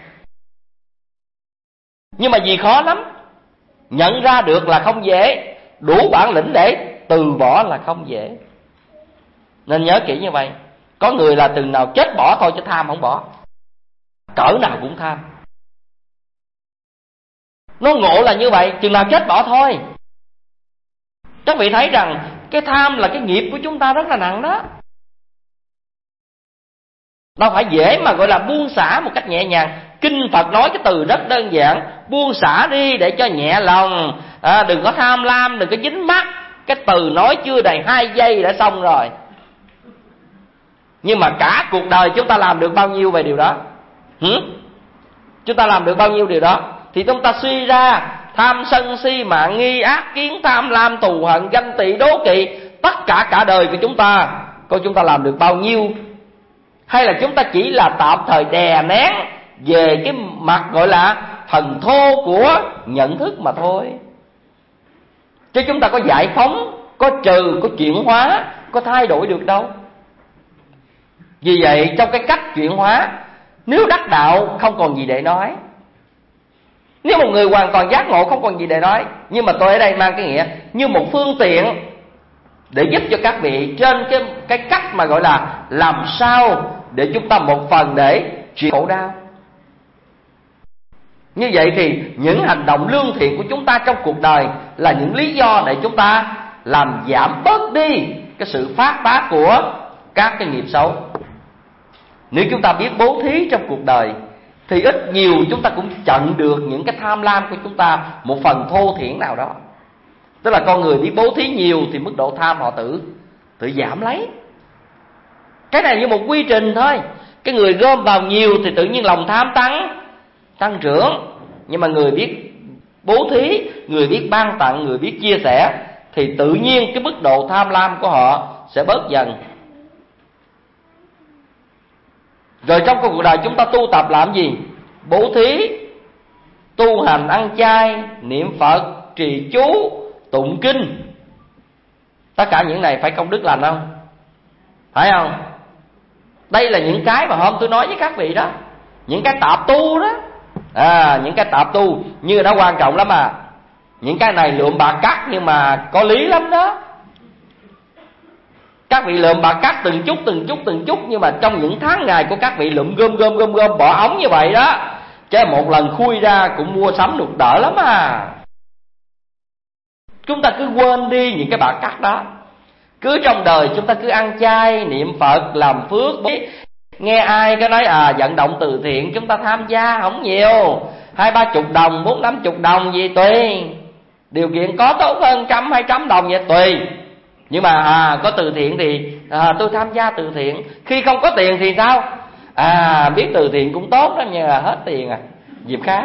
Nhưng mà vì khó lắm, nhận ra được là không dễ, đủ bản lĩnh để từ bỏ là không dễ. Nên nhớ kỹ như vậy. Có người là từng nào chết bỏ thôi, chứ tham không bỏ, cỡ nào cũng tham. Nó ngộ là như vậy, chừng nào chết bỏ thôi. Các vị thấy rằng cái tham là cái nghiệp của chúng ta rất là nặng đó. Đâu phải dễ mà gọi là buông xả một cách nhẹ nhàng. Kinh Phật nói cái từ rất đơn giản: buông xả đi để cho nhẹ lòng, đừng có tham lam, đừng có dính mắc. Cái từ nói chưa đầy 2 giây đã xong rồi. Nhưng mà cả cuộc đời chúng ta làm được bao nhiêu về điều đó? Chúng ta làm được bao nhiêu điều đó? Thì chúng ta suy ra tham sân si mạn nghi ác kiến tham lam thù hận ganh tị đố kỵ, tất cả đời của chúng ta, coi chúng ta làm được bao nhiêu? Hay là chúng ta chỉ là tạm thời đè nén về cái mặt gọi là thần thô của nhận thức mà thôi? Chứ chúng ta có giải phóng, có trừ, có chuyển hóa, có thay đổi được đâu. Vì vậy trong cái cách chuyển hóa, nếu đắc đạo không còn gì để nói. Nếu một người hoàn toàn giác ngộ không còn gì để nói. Nhưng mà tôi ở đây mang cái nghĩa như một phương tiện để giúp cho các vị trên cái cách mà gọi là làm sao để chúng ta một phần để chịu khổ đau. Như vậy thì những hành động lương thiện của chúng ta trong cuộc đời là những lý do để chúng ta làm giảm bớt đi cái sự phát tác của các cái nghiệp xấu. Nếu chúng ta biết bố thí trong cuộc đời thì ít nhiều chúng ta cũng chặn được những cái tham lam của chúng ta một phần thô thiển nào đó. Tức là con người biết bố thí nhiều thì mức độ tham họ tự giảm lấy. Cái này như một quy trình thôi. Cái người gom vào nhiều thì tự nhiên lòng tham tăng trưởng. Nhưng mà người biết bố thí, người biết ban tặng, người biết chia sẻ thì tự nhiên cái mức độ tham lam của họ sẽ bớt dần. Rồi trong cuộc đời chúng ta tu tập làm gì? Bố thí, tu hành, ăn chay, niệm Phật, trì chú, tụng kinh. Tất cả những này phải công đức lành không? Phải không? Đây là những cái mà hôm tôi nói với các vị đó, những cái tạp tu đó. Những cái tạp tu như nó quan trọng lắm à. Những cái này lượm bạc cắt nhưng mà có lý lắm đó. Các vị lượm bạc cắt từng chút, nhưng mà trong những tháng ngày của các vị lượm gom bỏ ống như vậy đó, chứ một lần khui ra cũng mua sắm được đỡ lắm à. Chúng ta cứ quên đi những cái bạc cắt đó. Cứ trong đời chúng ta cứ ăn chay, niệm Phật, làm phước. Nghe ai cái nói vận động từ thiện chúng ta tham gia không nhiều, 20-30 đồng, 40-50 đồng gì tùy. Điều kiện có tốt hơn 100-200 đồng vậy tùy. Nhưng mà có từ thiện thì tôi tham gia từ thiện. Khi không có tiền thì sao? Biết từ thiện cũng tốt đó, nhưng mà hết tiền dịp khác.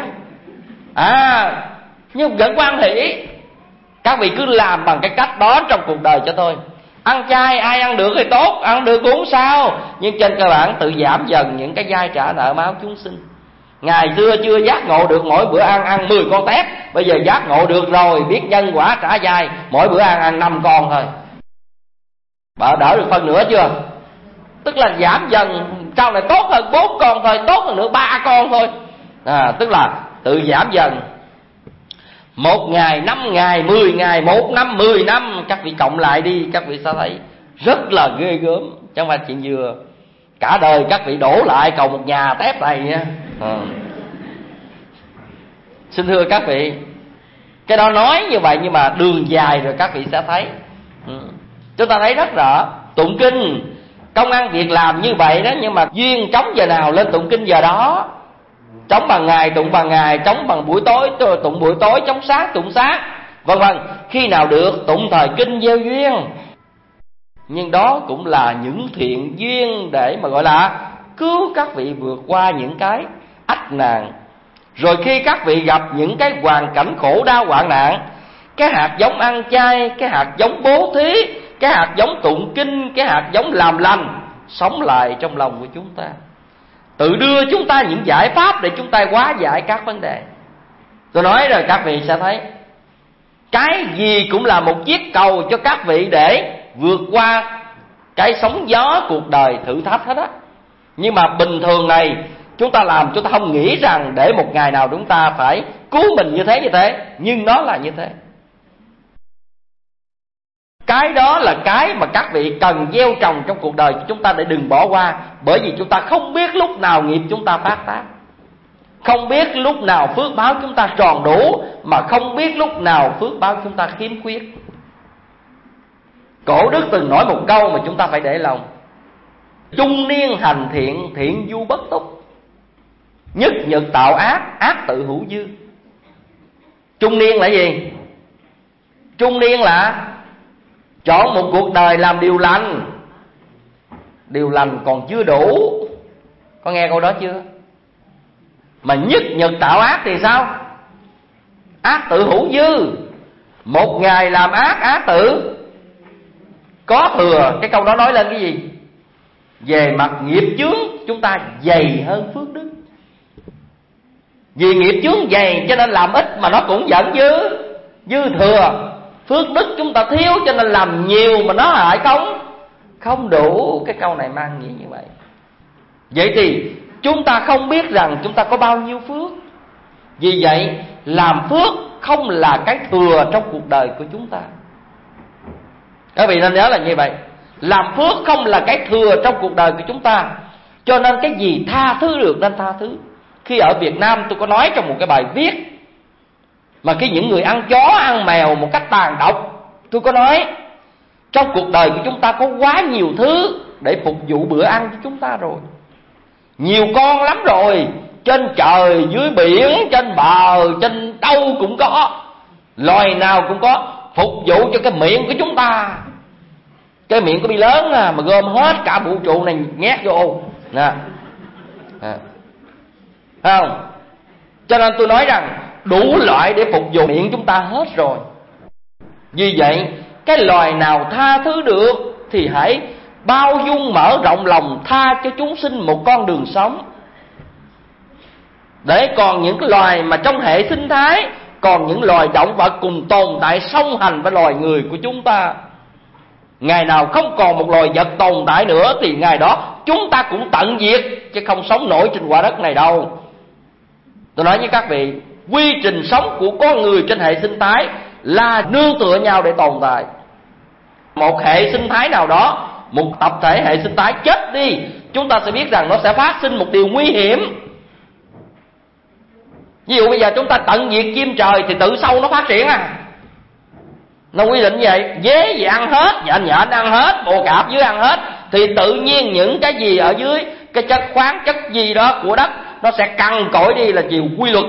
Nhưng vẫn quan hỷ. Các vị cứ làm bằng cái cách đó trong cuộc đời cho tôi. Ăn chay ai ăn được thì tốt, ăn được cũng sao. Nhưng trên cơ bản tự giảm dần những cái vay trả nợ máu chúng sinh. Ngày xưa chưa giác ngộ được mỗi bữa ăn 10 con tép, bây giờ giác ngộ được rồi, biết nhân quả trả vay, mỗi bữa ăn 5 con thôi. Bà đỡ được phần nữa chưa? Tức là giảm dần, sau này tốt hơn 4 con thôi, tốt hơn nữa 3 con thôi. Tức là tự giảm dần. 1 ngày, 5 ngày, 10 ngày, 1 năm, 10 năm, các vị cộng lại đi, các vị sẽ thấy rất là ghê gớm. Chứ không phải chuyện vừa. Cả đời các vị đổ lại cầu một nhà tép này nha. Xin thưa các vị, cái đó nói như vậy nhưng mà đường dài rồi các vị sẽ thấy. Chúng ta thấy rất rõ. Tụng kinh, công ăn việc làm như vậy đó, nhưng mà duyên trống giờ nào lên tụng kinh giờ đó. Trống bằng ngày tụng bằng ngày, trống bằng buổi tối tụng buổi tối, trống sáng tụng sáng, vân vân. Khi nào được tụng thời kinh gieo duyên. Nhưng đó cũng là những thiện duyên để mà gọi là cứu các vị vượt qua những cái ách nạn. Rồi khi các vị gặp những cái hoàn cảnh khổ đau hoạn nạn, cái hạt giống ăn chay, cái hạt giống bố thí, cái hạt giống tụng kinh, cái hạt giống làm lành sống lại trong lòng của chúng ta, tự đưa chúng ta những giải pháp để chúng ta hóa giải các vấn đề. Tôi nói rồi các vị sẽ thấy, cái gì cũng là một chiếc cầu cho các vị để vượt qua cái sóng gió cuộc đời thử thách hết á. Nhưng mà bình thường này chúng ta làm, chúng ta không nghĩ rằng để một ngày nào chúng ta phải cứu mình như thế, nhưng nó là như thế. Cái đó là cái mà các vị cần gieo trồng trong cuộc đời của chúng ta để đừng bỏ qua. Bởi vì chúng ta không biết lúc nào nghiệp chúng ta phát tác, không biết lúc nào phước báo chúng ta tròn đủ, mà không biết lúc nào phước báo chúng ta khiếm khuyết. Cổ đức từng nói một câu mà chúng ta phải để lòng: trung niên hành thiện, thiện du bất túc, nhất nhật tạo ác, ác tự hữu dư. Trung niên là gì? Trung niên là chọn một cuộc đời làm điều lành. Điều lành còn chưa đủ. Có nghe câu đó chưa? Mà nhất nhật tạo ác thì sao? Ác tự hữu dư. Một ngày làm ác, ác tự có thừa. Cái câu đó nói lên cái gì? Về mặt nghiệp chướng chúng ta dày hơn phước đức. Vì nghiệp chướng dày cho nên làm ít mà nó cũng vẫn dư thừa. Phước đức chúng ta thiếu cho nên làm nhiều mà nó lại không đủ. Cái câu này mang nghĩa như vậy. Vậy thì chúng ta không biết rằng chúng ta có bao nhiêu phước. Vì vậy làm phước không là cái thừa trong cuộc đời của chúng ta. Các vị nên nhớ là như vậy. Làm phước không là cái thừa trong cuộc đời của chúng ta. Cho nên cái gì tha thứ được nên tha thứ. Khi ở Việt Nam tôi có nói trong một cái bài viết, mà khi những người ăn chó ăn mèo một cách tàn độc, tôi có nói trong cuộc đời của chúng ta có quá nhiều thứ để phục vụ bữa ăn cho chúng ta rồi. Nhiều con lắm rồi. Trên trời, dưới biển, trên bờ, trên đâu cũng có. Loài nào cũng có. Phục vụ cho cái miệng của chúng ta. Cái miệng có bị lớn mà gom hết cả vũ trụ này nhét vô nè. Không? Cho nên tôi nói rằng đủ loại để phục vụ miệng chúng ta hết rồi. Vì vậy cái loài nào tha thứ được thì hãy bao dung mở rộng lòng, tha cho chúng sinh một con đường sống. Để còn những cái loài mà trong hệ sinh thái, còn những loài động vật cùng tồn tại song hành với loài người của chúng ta. Ngày nào không còn một loài vật tồn tại nữa thì ngày đó chúng ta cũng tận diệt, chứ không sống nổi trên quả đất này đâu. Tôi nói với các vị, quy trình sống của con người trên hệ sinh thái là nương tựa nhau để tồn tại. Một hệ sinh thái nào đó, một tập thể hệ sinh thái chết đi, chúng ta sẽ biết rằng nó sẽ phát sinh một điều nguy hiểm. Ví dụ bây giờ chúng ta tận diệt chim trời thì tự sâu nó phát triển à. Nó quy định vậy, dế gì ăn hết, nhện nhện ăn hết, bồ cạp dưới ăn hết, thì tự nhiên những cái gì ở dưới, cái chất khoáng, chất gì đó của đất, nó sẽ cằn cỗi đi là chiều quy luật.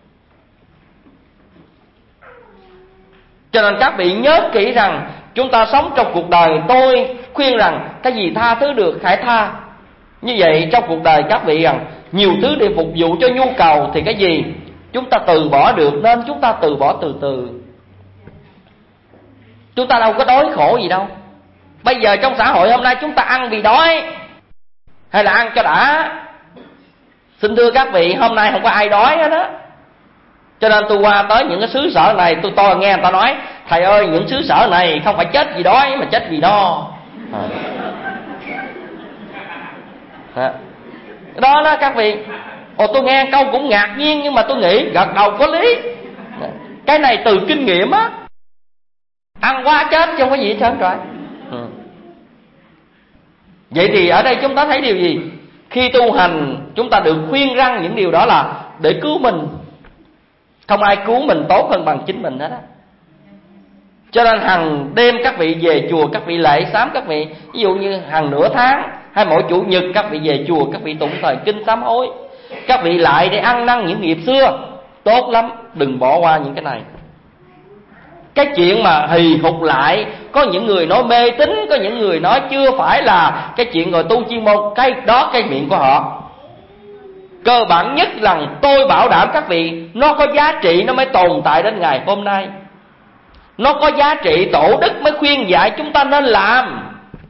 Cho nên các vị nhớ kỹ rằng chúng ta sống trong cuộc đời, tôi khuyên rằng cái gì tha thứ được hãy tha. Như vậy trong cuộc đời các vị rằng nhiều thứ để phục vụ cho nhu cầu, thì cái gì chúng ta từ bỏ được nên chúng ta từ bỏ từ từ. Chúng ta đâu có đói khổ gì đâu. Bây giờ trong xã hội hôm nay chúng ta ăn vì đói hay là ăn cho đã? Xin thưa các vị, hôm nay không có ai đói hết á. Cho nên tôi qua tới những cái xứ sở này, tôi nghe người ta nói, thầy ơi, những xứ sở này không phải chết vì đói mà chết vì no. Đó đó các vị. Tôi nghe câu cũng ngạc nhiên, nhưng mà tôi nghĩ gật đầu có lý. Cái này từ kinh nghiệm á. Ăn quá chết chứ không có gì hết trơn rồi. Vậy thì ở đây chúng ta thấy điều gì? Khi tu hành chúng ta được khuyên răn những điều đó là để cứu mình. Không ai cứu mình tốt hơn bằng chính mình hết á. Cho nên hàng đêm các vị về chùa, các vị lạy sám các vị. Ví dụ như hàng nửa tháng hay mỗi chủ nhật các vị về chùa, các vị tụng thời kinh sám hối, các vị lại để ăn năn những nghiệp xưa. Tốt lắm, đừng bỏ qua những cái này. Cái chuyện mà hì hục lại, có những người nói mê tín, có những người nói chưa phải là cái chuyện rồi tu chuyên môn, cái đó cái miệng của họ. Cơ bản nhất rằng tôi bảo đảm các vị, nó có giá trị nó mới tồn tại đến ngày hôm nay. Nó có giá trị tổ đức mới khuyên dạy chúng ta nên làm.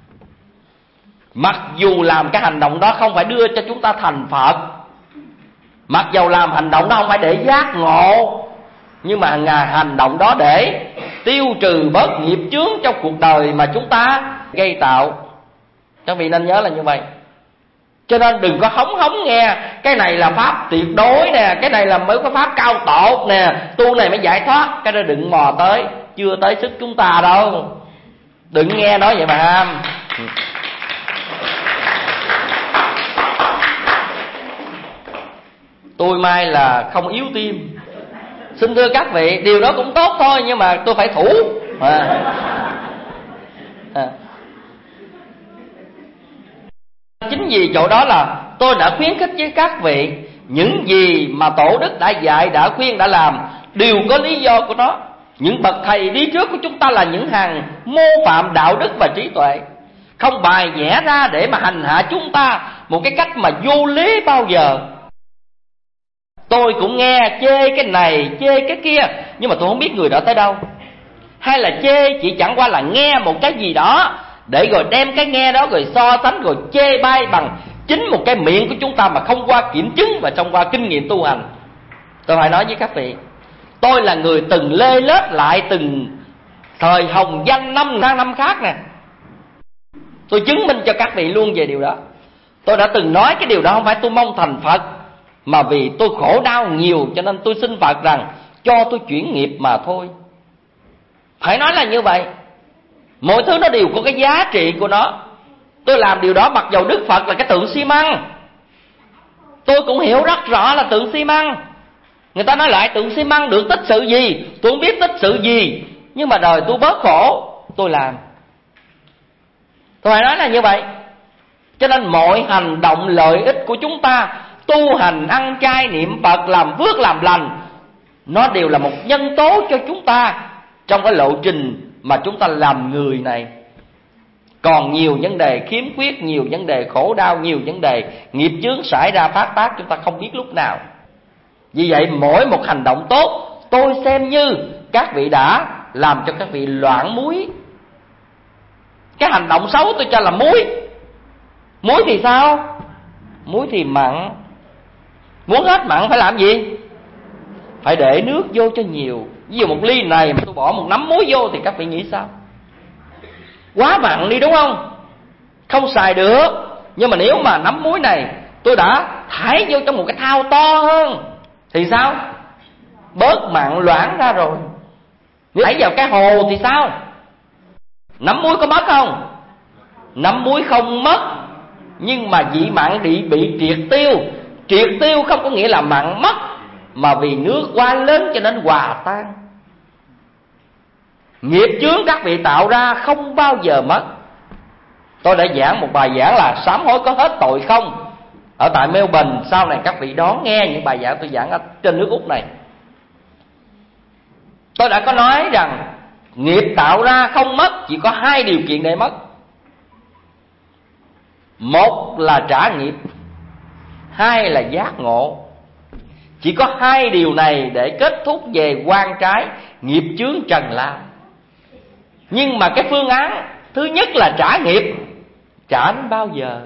Mặc dù làm cái hành động đó không phải đưa cho chúng ta thành Phật, mặc dù làm hành động đó không phải để giác ngộ, nhưng mà ngày hành động đó để tiêu trừ bớt nghiệp chướng trong cuộc đời mà chúng ta gây tạo. Các vị nên nhớ là như vậy. Cho nên đừng có hóng nghe cái này là pháp tuyệt đối nè, cái này là mới có pháp cao tột nè, tu này mới giải thoát. Cái đó đừng mò tới, chưa tới sức chúng ta đâu. Đừng nghe nói vậy mà ham. Tôi may là không yếu tim. Xin thưa các vị, điều đó cũng tốt thôi, nhưng mà tôi phải thủ. Chính vì chỗ đó là tôi đã khuyến khích với các vị, những gì mà tổ đức đã dạy, đã khuyên, đã làm đều có lý do của nó. Những bậc thầy đi trước của chúng ta là những hàng mô phạm đạo đức và trí tuệ, không bài vẽ ra để mà hành hạ chúng ta một cái cách mà vô lý bao giờ. Tôi cũng nghe chê cái này, chê cái kia, nhưng mà tôi không biết người đó tới đâu. Hay là chê chỉ chẳng qua là nghe một cái gì đó, để rồi đem cái nghe đó rồi so sánh rồi chê bai bằng chính một cái miệng của chúng ta mà không qua kiểm chứng và không qua kinh nghiệm tu hành. Tôi phải nói với các vị, tôi là người từng lê lết lại từng thời hồng danh năm khác nè. Tôi chứng minh cho các vị luôn về điều đó. Tôi đã từng nói cái điều đó không phải tôi mong thành Phật, mà vì tôi khổ đau nhiều cho nên tôi xin Phật rằng cho tôi chuyển nghiệp mà thôi. Phải nói là như vậy. Mọi thứ nó đều có cái giá trị của nó. Tôi làm điều đó mặc dầu Đức Phật là cái tượng xi măng, tôi cũng hiểu rất rõ là tượng xi măng. Người ta nói lại tượng xi măng được tích sự gì, tôi không biết tích sự gì, nhưng mà đời tôi bớt khổ, tôi làm. Tôi phải nói là như vậy. Cho nên mọi hành động lợi ích của chúng ta, tu hành, ăn chay, niệm Phật, làm phước, làm lành, nó đều là một nhân tố cho chúng ta trong cái lộ trình mà chúng ta làm người này. Còn nhiều vấn đề khiếm khuyết, nhiều vấn đề khổ đau, nhiều vấn đề nghiệp chướng xảy ra phát tác chúng ta không biết lúc nào. Vì vậy mỗi một hành động tốt, tôi xem như các vị đã làm cho các vị loạn muối. Cái hành động xấu tôi cho là muối. Muối thì sao? Muối thì mặn. Muốn hết mặn phải làm gì? Phải để nước vô cho nhiều. Ví dụ một ly này mà tôi bỏ một nắm muối vô thì các vị nghĩ sao? Quá mặn đi đúng không? Không xài được. Nhưng mà nếu mà nắm muối này tôi đã thải vô trong một cái thau to hơn thì sao? Bớt mặn loãng ra rồi. Nếu thải vào cái hồ thì sao? Nắm muối có mất không? Nắm muối không mất, nhưng mà vị mặn bị triệt tiêu. Triệt tiêu không có nghĩa là mặn mất, mà vì nước quá lớn cho nên hòa tan. Nghiệp chướng các vị tạo ra không bao giờ mất. Tôi đã giảng một bài giảng là sám hối có hết tội không, ở tại Melbourne. Sau này các vị đón nghe những bài giảng tôi giảng ở trên nước Úc này. Tôi đã có nói rằng nghiệp tạo ra không mất, chỉ có hai điều kiện để mất. Một là trả nghiệp, hai là giác ngộ. Chỉ có hai điều này để kết thúc về oan trái, nghiệp chướng trần lao. Nhưng mà cái phương án thứ nhất là trả nghiệp, trả đến bao giờ?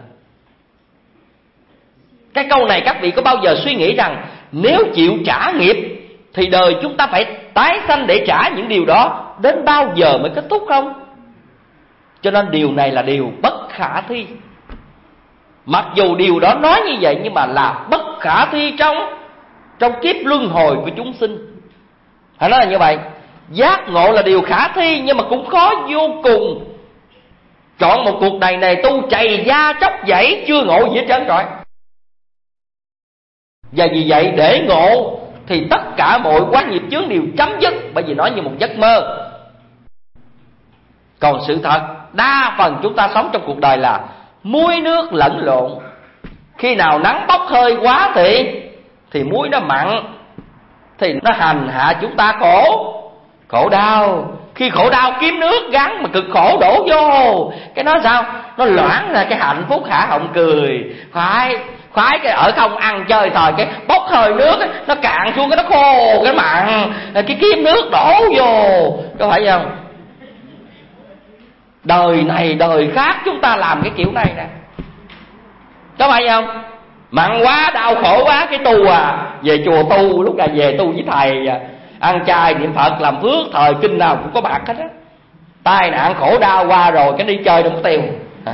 Cái câu này các vị có bao giờ suy nghĩ rằng nếu chịu trả nghiệp thì đời chúng ta phải tái sanh để trả những điều đó, đến bao giờ mới kết thúc không? Cho nên điều này là điều bất khả thi. Mặc dù điều đó nói như vậy nhưng mà là bất khả thi trong kiếp luân hồi của chúng sinh. Phải nói là như vậy. Giác ngộ là điều khả thi nhưng mà cũng khó vô cùng. Chọn một cuộc đời này tu chày da chóc dãy chưa ngộ gì hết trơn rồi. Và vì vậy để ngộ thì tất cả mọi quá nghiệp chướng đều chấm dứt, bởi vì nó như một giấc mơ. Còn sự thật đa phần chúng ta sống trong cuộc đời là muối nước lẫn lộn. Khi nào nắng bốc hơi quá thì muối nó mặn, thì nó hành hạ chúng ta khổ đau. Khi khổ đau kiếm nước gắn mà cực khổ đổ vô, cái nó sao? Nó loãng ra cái hạnh phúc hả họng cười. Khoái cái ở không ăn chơi thời cái bốc hơi nước ấy, nó cạn xuống cái nó khô cái mặn, cái kiếm nước đổ vô, có phải không? Đời này đời khác chúng ta làm cái kiểu này nè, có phải không? Mặn quá đau khổ quá cái tu về chùa tu, lúc nào về tu với thầy ăn chay niệm Phật làm phước, thời kinh nào cũng có bạc hết á. Tai nạn khổ đau qua rồi cái đi chơi đâu có tiêu.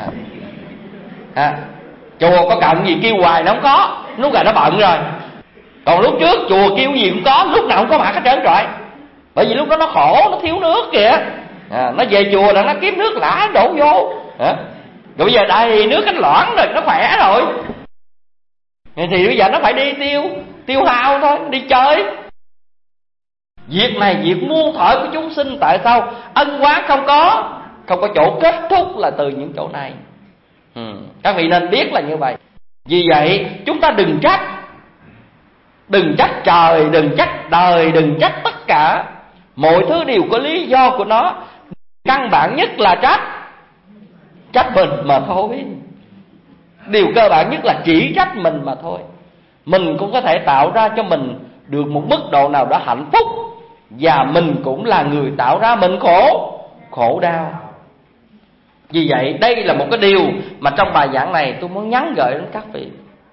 Chùa có cần gì kêu hoài nó không có, lúc này nó bận rồi. Còn lúc trước chùa kêu gì cũng có, lúc nào cũng có mặt hết trơn rồi. Bởi vì lúc đó nó khổ, nó thiếu nước kìa. Nó về chùa là nó kiếm nước lã đổ vô. Rồi bây giờ đầy nước cánh loãng rồi, nó khỏe rồi, thì bây giờ nó phải đi tiêu hao thôi, đi chơi. Việc này việc muôn thuở của chúng sinh. Tại sao ân oán không có chỗ kết thúc là từ những chỗ này. Các vị nên biết là như vậy. Vì vậy chúng ta đừng trách trời, đừng trách đời, đừng trách tất cả. Mọi thứ đều có lý do của nó. Căn bản nhất là trách mình mà thôi. Điều cơ bản nhất là chỉ trách mình mà thôi. Mình cũng có thể tạo ra cho mình được một mức độ nào đó hạnh phúc, và mình cũng là người tạo ra mình khổ đau. Vì vậy đây là một cái điều mà trong bài giảng này tôi muốn nhắn gửi đến các vị.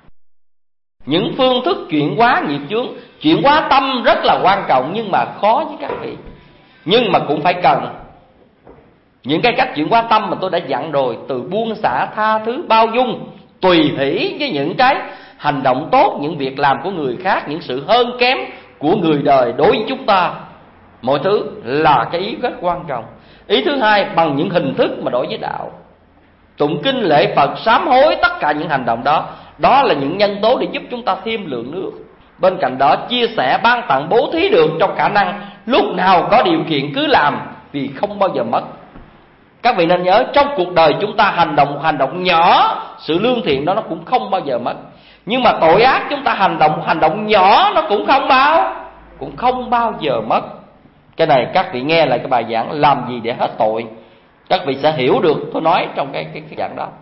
Những phương thức chuyển hóa nghiệp chướng, chuyển hóa tâm rất là quan trọng, nhưng mà khó với các vị. Nhưng mà cũng phải cần. Những cái cách chuyển hóa tâm mà tôi đã dặn rồi, từ buông xả, tha thứ, bao dung, tùy hỷ với những cái hành động tốt, những việc làm của người khác, những sự hơn kém của người đời đối với chúng ta, mọi thứ là cái ý rất quan trọng. Ý thứ hai, bằng những hình thức mà đối với đạo, tụng kinh lễ Phật, sám hối, tất cả những hành động đó, đó là những nhân tố để giúp chúng ta thêm lượng nước. Bên cạnh đó chia sẻ, ban tặng, bố thí được trong khả năng, lúc nào có điều kiện cứ làm, vì không bao giờ mất. Các vị nên nhớ, trong cuộc đời chúng ta hành động nhỏ, sự lương thiện đó nó cũng không bao giờ mất. Nhưng mà tội ác chúng ta hành động nhỏ nó cũng không bao giờ mất. Cái này các vị nghe lại cái bài giảng làm gì để hết tội, các vị sẽ hiểu được tôi nói trong cái giảng đó.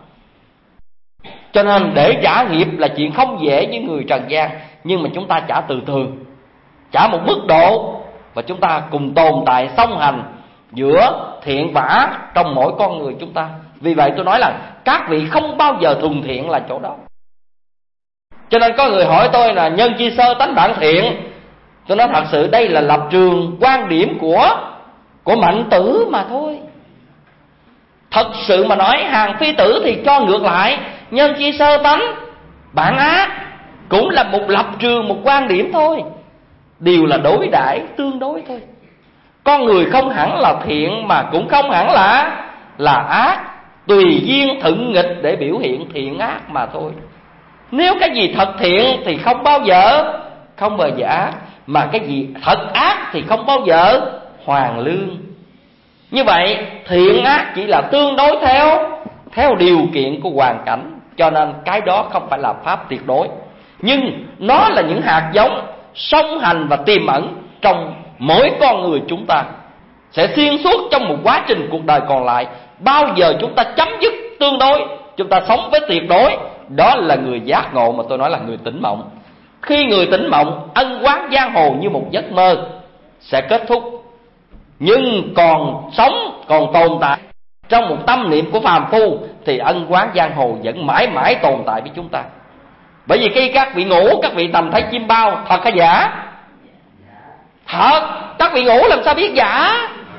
Cho nên để trả nghiệp là chuyện không dễ với người trần gian, nhưng mà chúng ta trả từ từ, trả một mức độ, và chúng ta cùng tồn tại song hành giữa thiện và ác trong mỗi con người chúng ta. Vì vậy tôi nói là các vị không bao giờ thuần thiện là chỗ đó. Cho nên có người hỏi tôi là nhân chi sơ tánh bản thiện. Tôi nói thật sự đây là lập trường quan điểm của Mạnh Tử mà thôi. Thật sự mà nói, hàng Phi Tử thì cho ngược lại, nhân chi sơ tánh bản ác cũng là một lập trường, một quan điểm thôi. Đều là đối đãi tương đối thôi. Con người không hẳn là thiện mà cũng không hẳn là ác, tùy duyên thuận nghịch để biểu hiện thiện ác mà thôi. Nếu cái gì thật thiện thì không bao giờ ác, mà cái gì thật ác thì không bao giờ hoàn lương. Như vậy thiện ác chỉ là tương đối theo điều kiện của hoàn cảnh, cho nên cái đó không phải là pháp tuyệt đối. Nhưng nó là những hạt giống song hành và tiềm ẩn trong mỗi con người chúng ta, sẽ xuyên suốt trong một quá trình cuộc đời còn lại. Bao giờ chúng ta chấm dứt tương đối, chúng ta sống với tuyệt đối, đó là người giác ngộ, mà tôi nói là người tỉnh mộng. Khi người tỉnh mộng, ân oán giang hồ như một giấc mơ sẽ kết thúc, nhưng còn sống, còn tồn tại trong một tâm niệm của phàm phu thì ân oán giang hồ vẫn mãi mãi tồn tại với chúng ta. Bởi vì khi các vị ngủ, các vị tầm thấy chim bao, thật hay giả? Thật. Các vị ngủ làm sao biết giả?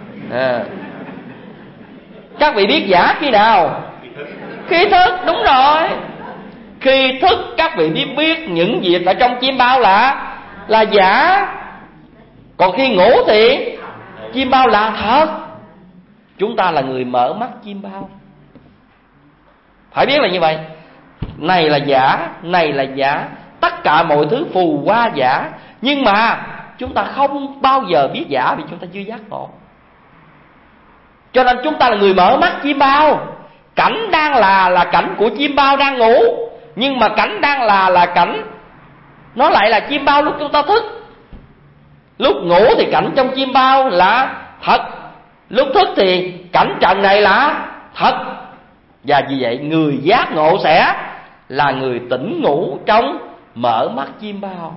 Các vị biết giả khi nào? Khi thức, đúng rồi. Khi thức các vị biết những việc ở trong chim bao là giả. Còn khi ngủ thì chim bao là thật. Chúng ta là người mở mắt chim bao, phải biết là như vậy. Này là giả, này là giả, tất cả mọi thứ phù hoa giả. Nhưng mà chúng ta không bao giờ biết giả vì chúng ta chưa giác ngộ. Cho nên chúng ta là người mở mắt chim bao. Cảnh đang là cảnh của chim bao đang ngủ, nhưng mà cảnh đang là cảnh, nó lại là chim bao lúc chúng ta thức. Lúc ngủ thì cảnh trong chim bao là thật, lúc thức thì cảnh trần này là thật. Và vì vậy người giác ngộ sẽ là người tỉnh ngủ trong mở mắt chim bao.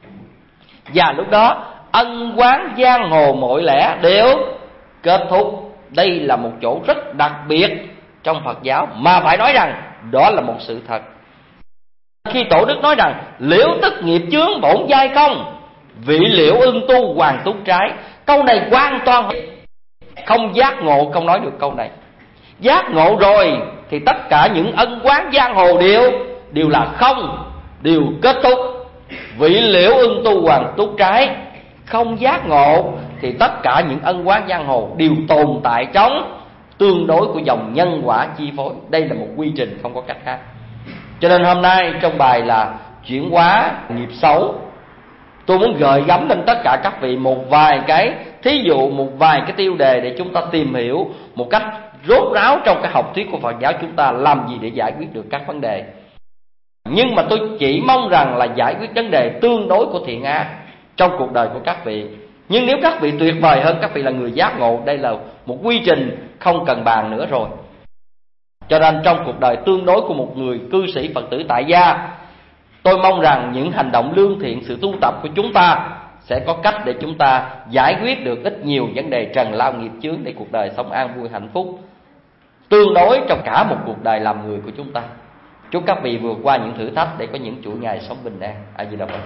Và lúc đó ân oán giang hồ mọi lẽ đều kết thúc. Đây là một chỗ rất đặc biệt trong Phật giáo, mà phải nói rằng đó là một sự thật. Khi Tổ Đức nói rằng liễu tức nghiệp chướng bổn giai không, vị liễu ưng tu hoàng túc trái, câu này hoàn toàn không giác ngộ không nói được câu này. Giác ngộ rồi thì tất cả những ân oán giang hồ đều là không, đều kết thúc. Vị liễu ưng tu hoàng túc trái. Không giác ngộ thì tất cả những ân oán giang hồ đều tồn tại trong tương đối của dòng nhân quả chi phối. Đây là một quy trình, không có cách khác. Cho nên hôm nay trong bài là chuyển hóa nghiệp xấu, tôi muốn gợi gắm lên tất cả các vị một vài cái thí dụ, một vài cái tiêu đề để chúng ta tìm hiểu một cách rốt ráo trong cái học thuyết của Phật giáo chúng ta làm gì để giải quyết được các vấn đề. Nhưng mà tôi chỉ mong rằng là giải quyết vấn đề tương đối của thiện ác trong cuộc đời của các vị. Nhưng nếu các vị tuyệt vời hơn, các vị là người giác ngộ, đây là một quy trình không cần bàn nữa rồi. Cho nên trong cuộc đời tương đối của một người cư sĩ Phật tử tại gia, tôi mong rằng những hành động lương thiện, sự tu tập của chúng ta sẽ có cách để chúng ta giải quyết được ít nhiều vấn đề trần lao nghiệp chướng để cuộc đời sống an vui hạnh phúc tương đối trong cả một cuộc đời làm người của chúng ta. Chúc các vị vượt qua những thử thách để có những chuỗi ngày sống bình an. A Di Đà Phật.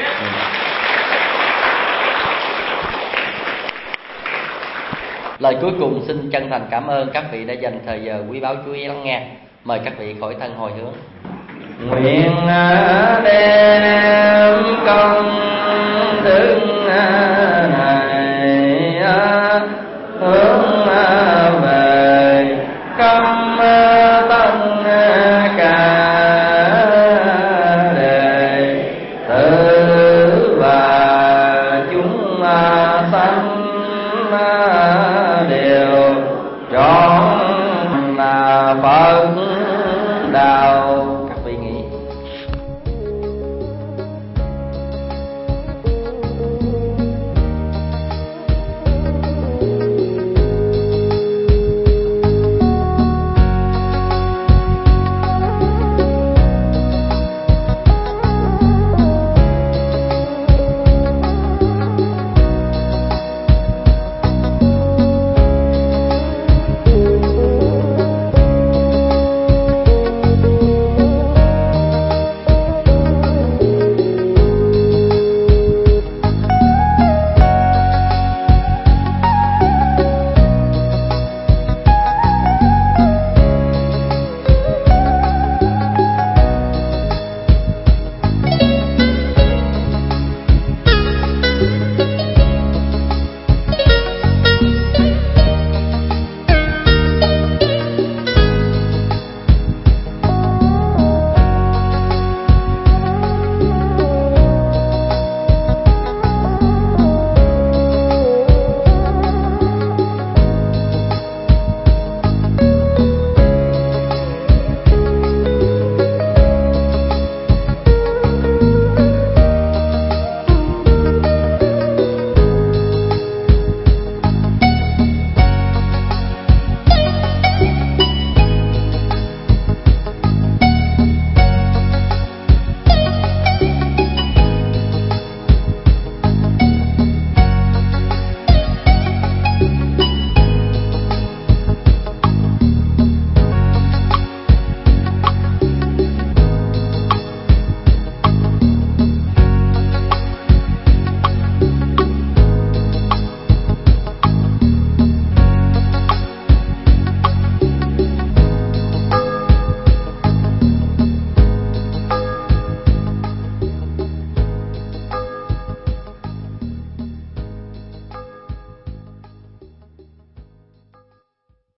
Lời cuối cùng xin chân thành cảm ơn các vị đã dành thời giờ quý báu chú ý lắng nghe. Mời các vị khỏi thân hồi hướng. Nguyện đem công đức này hướng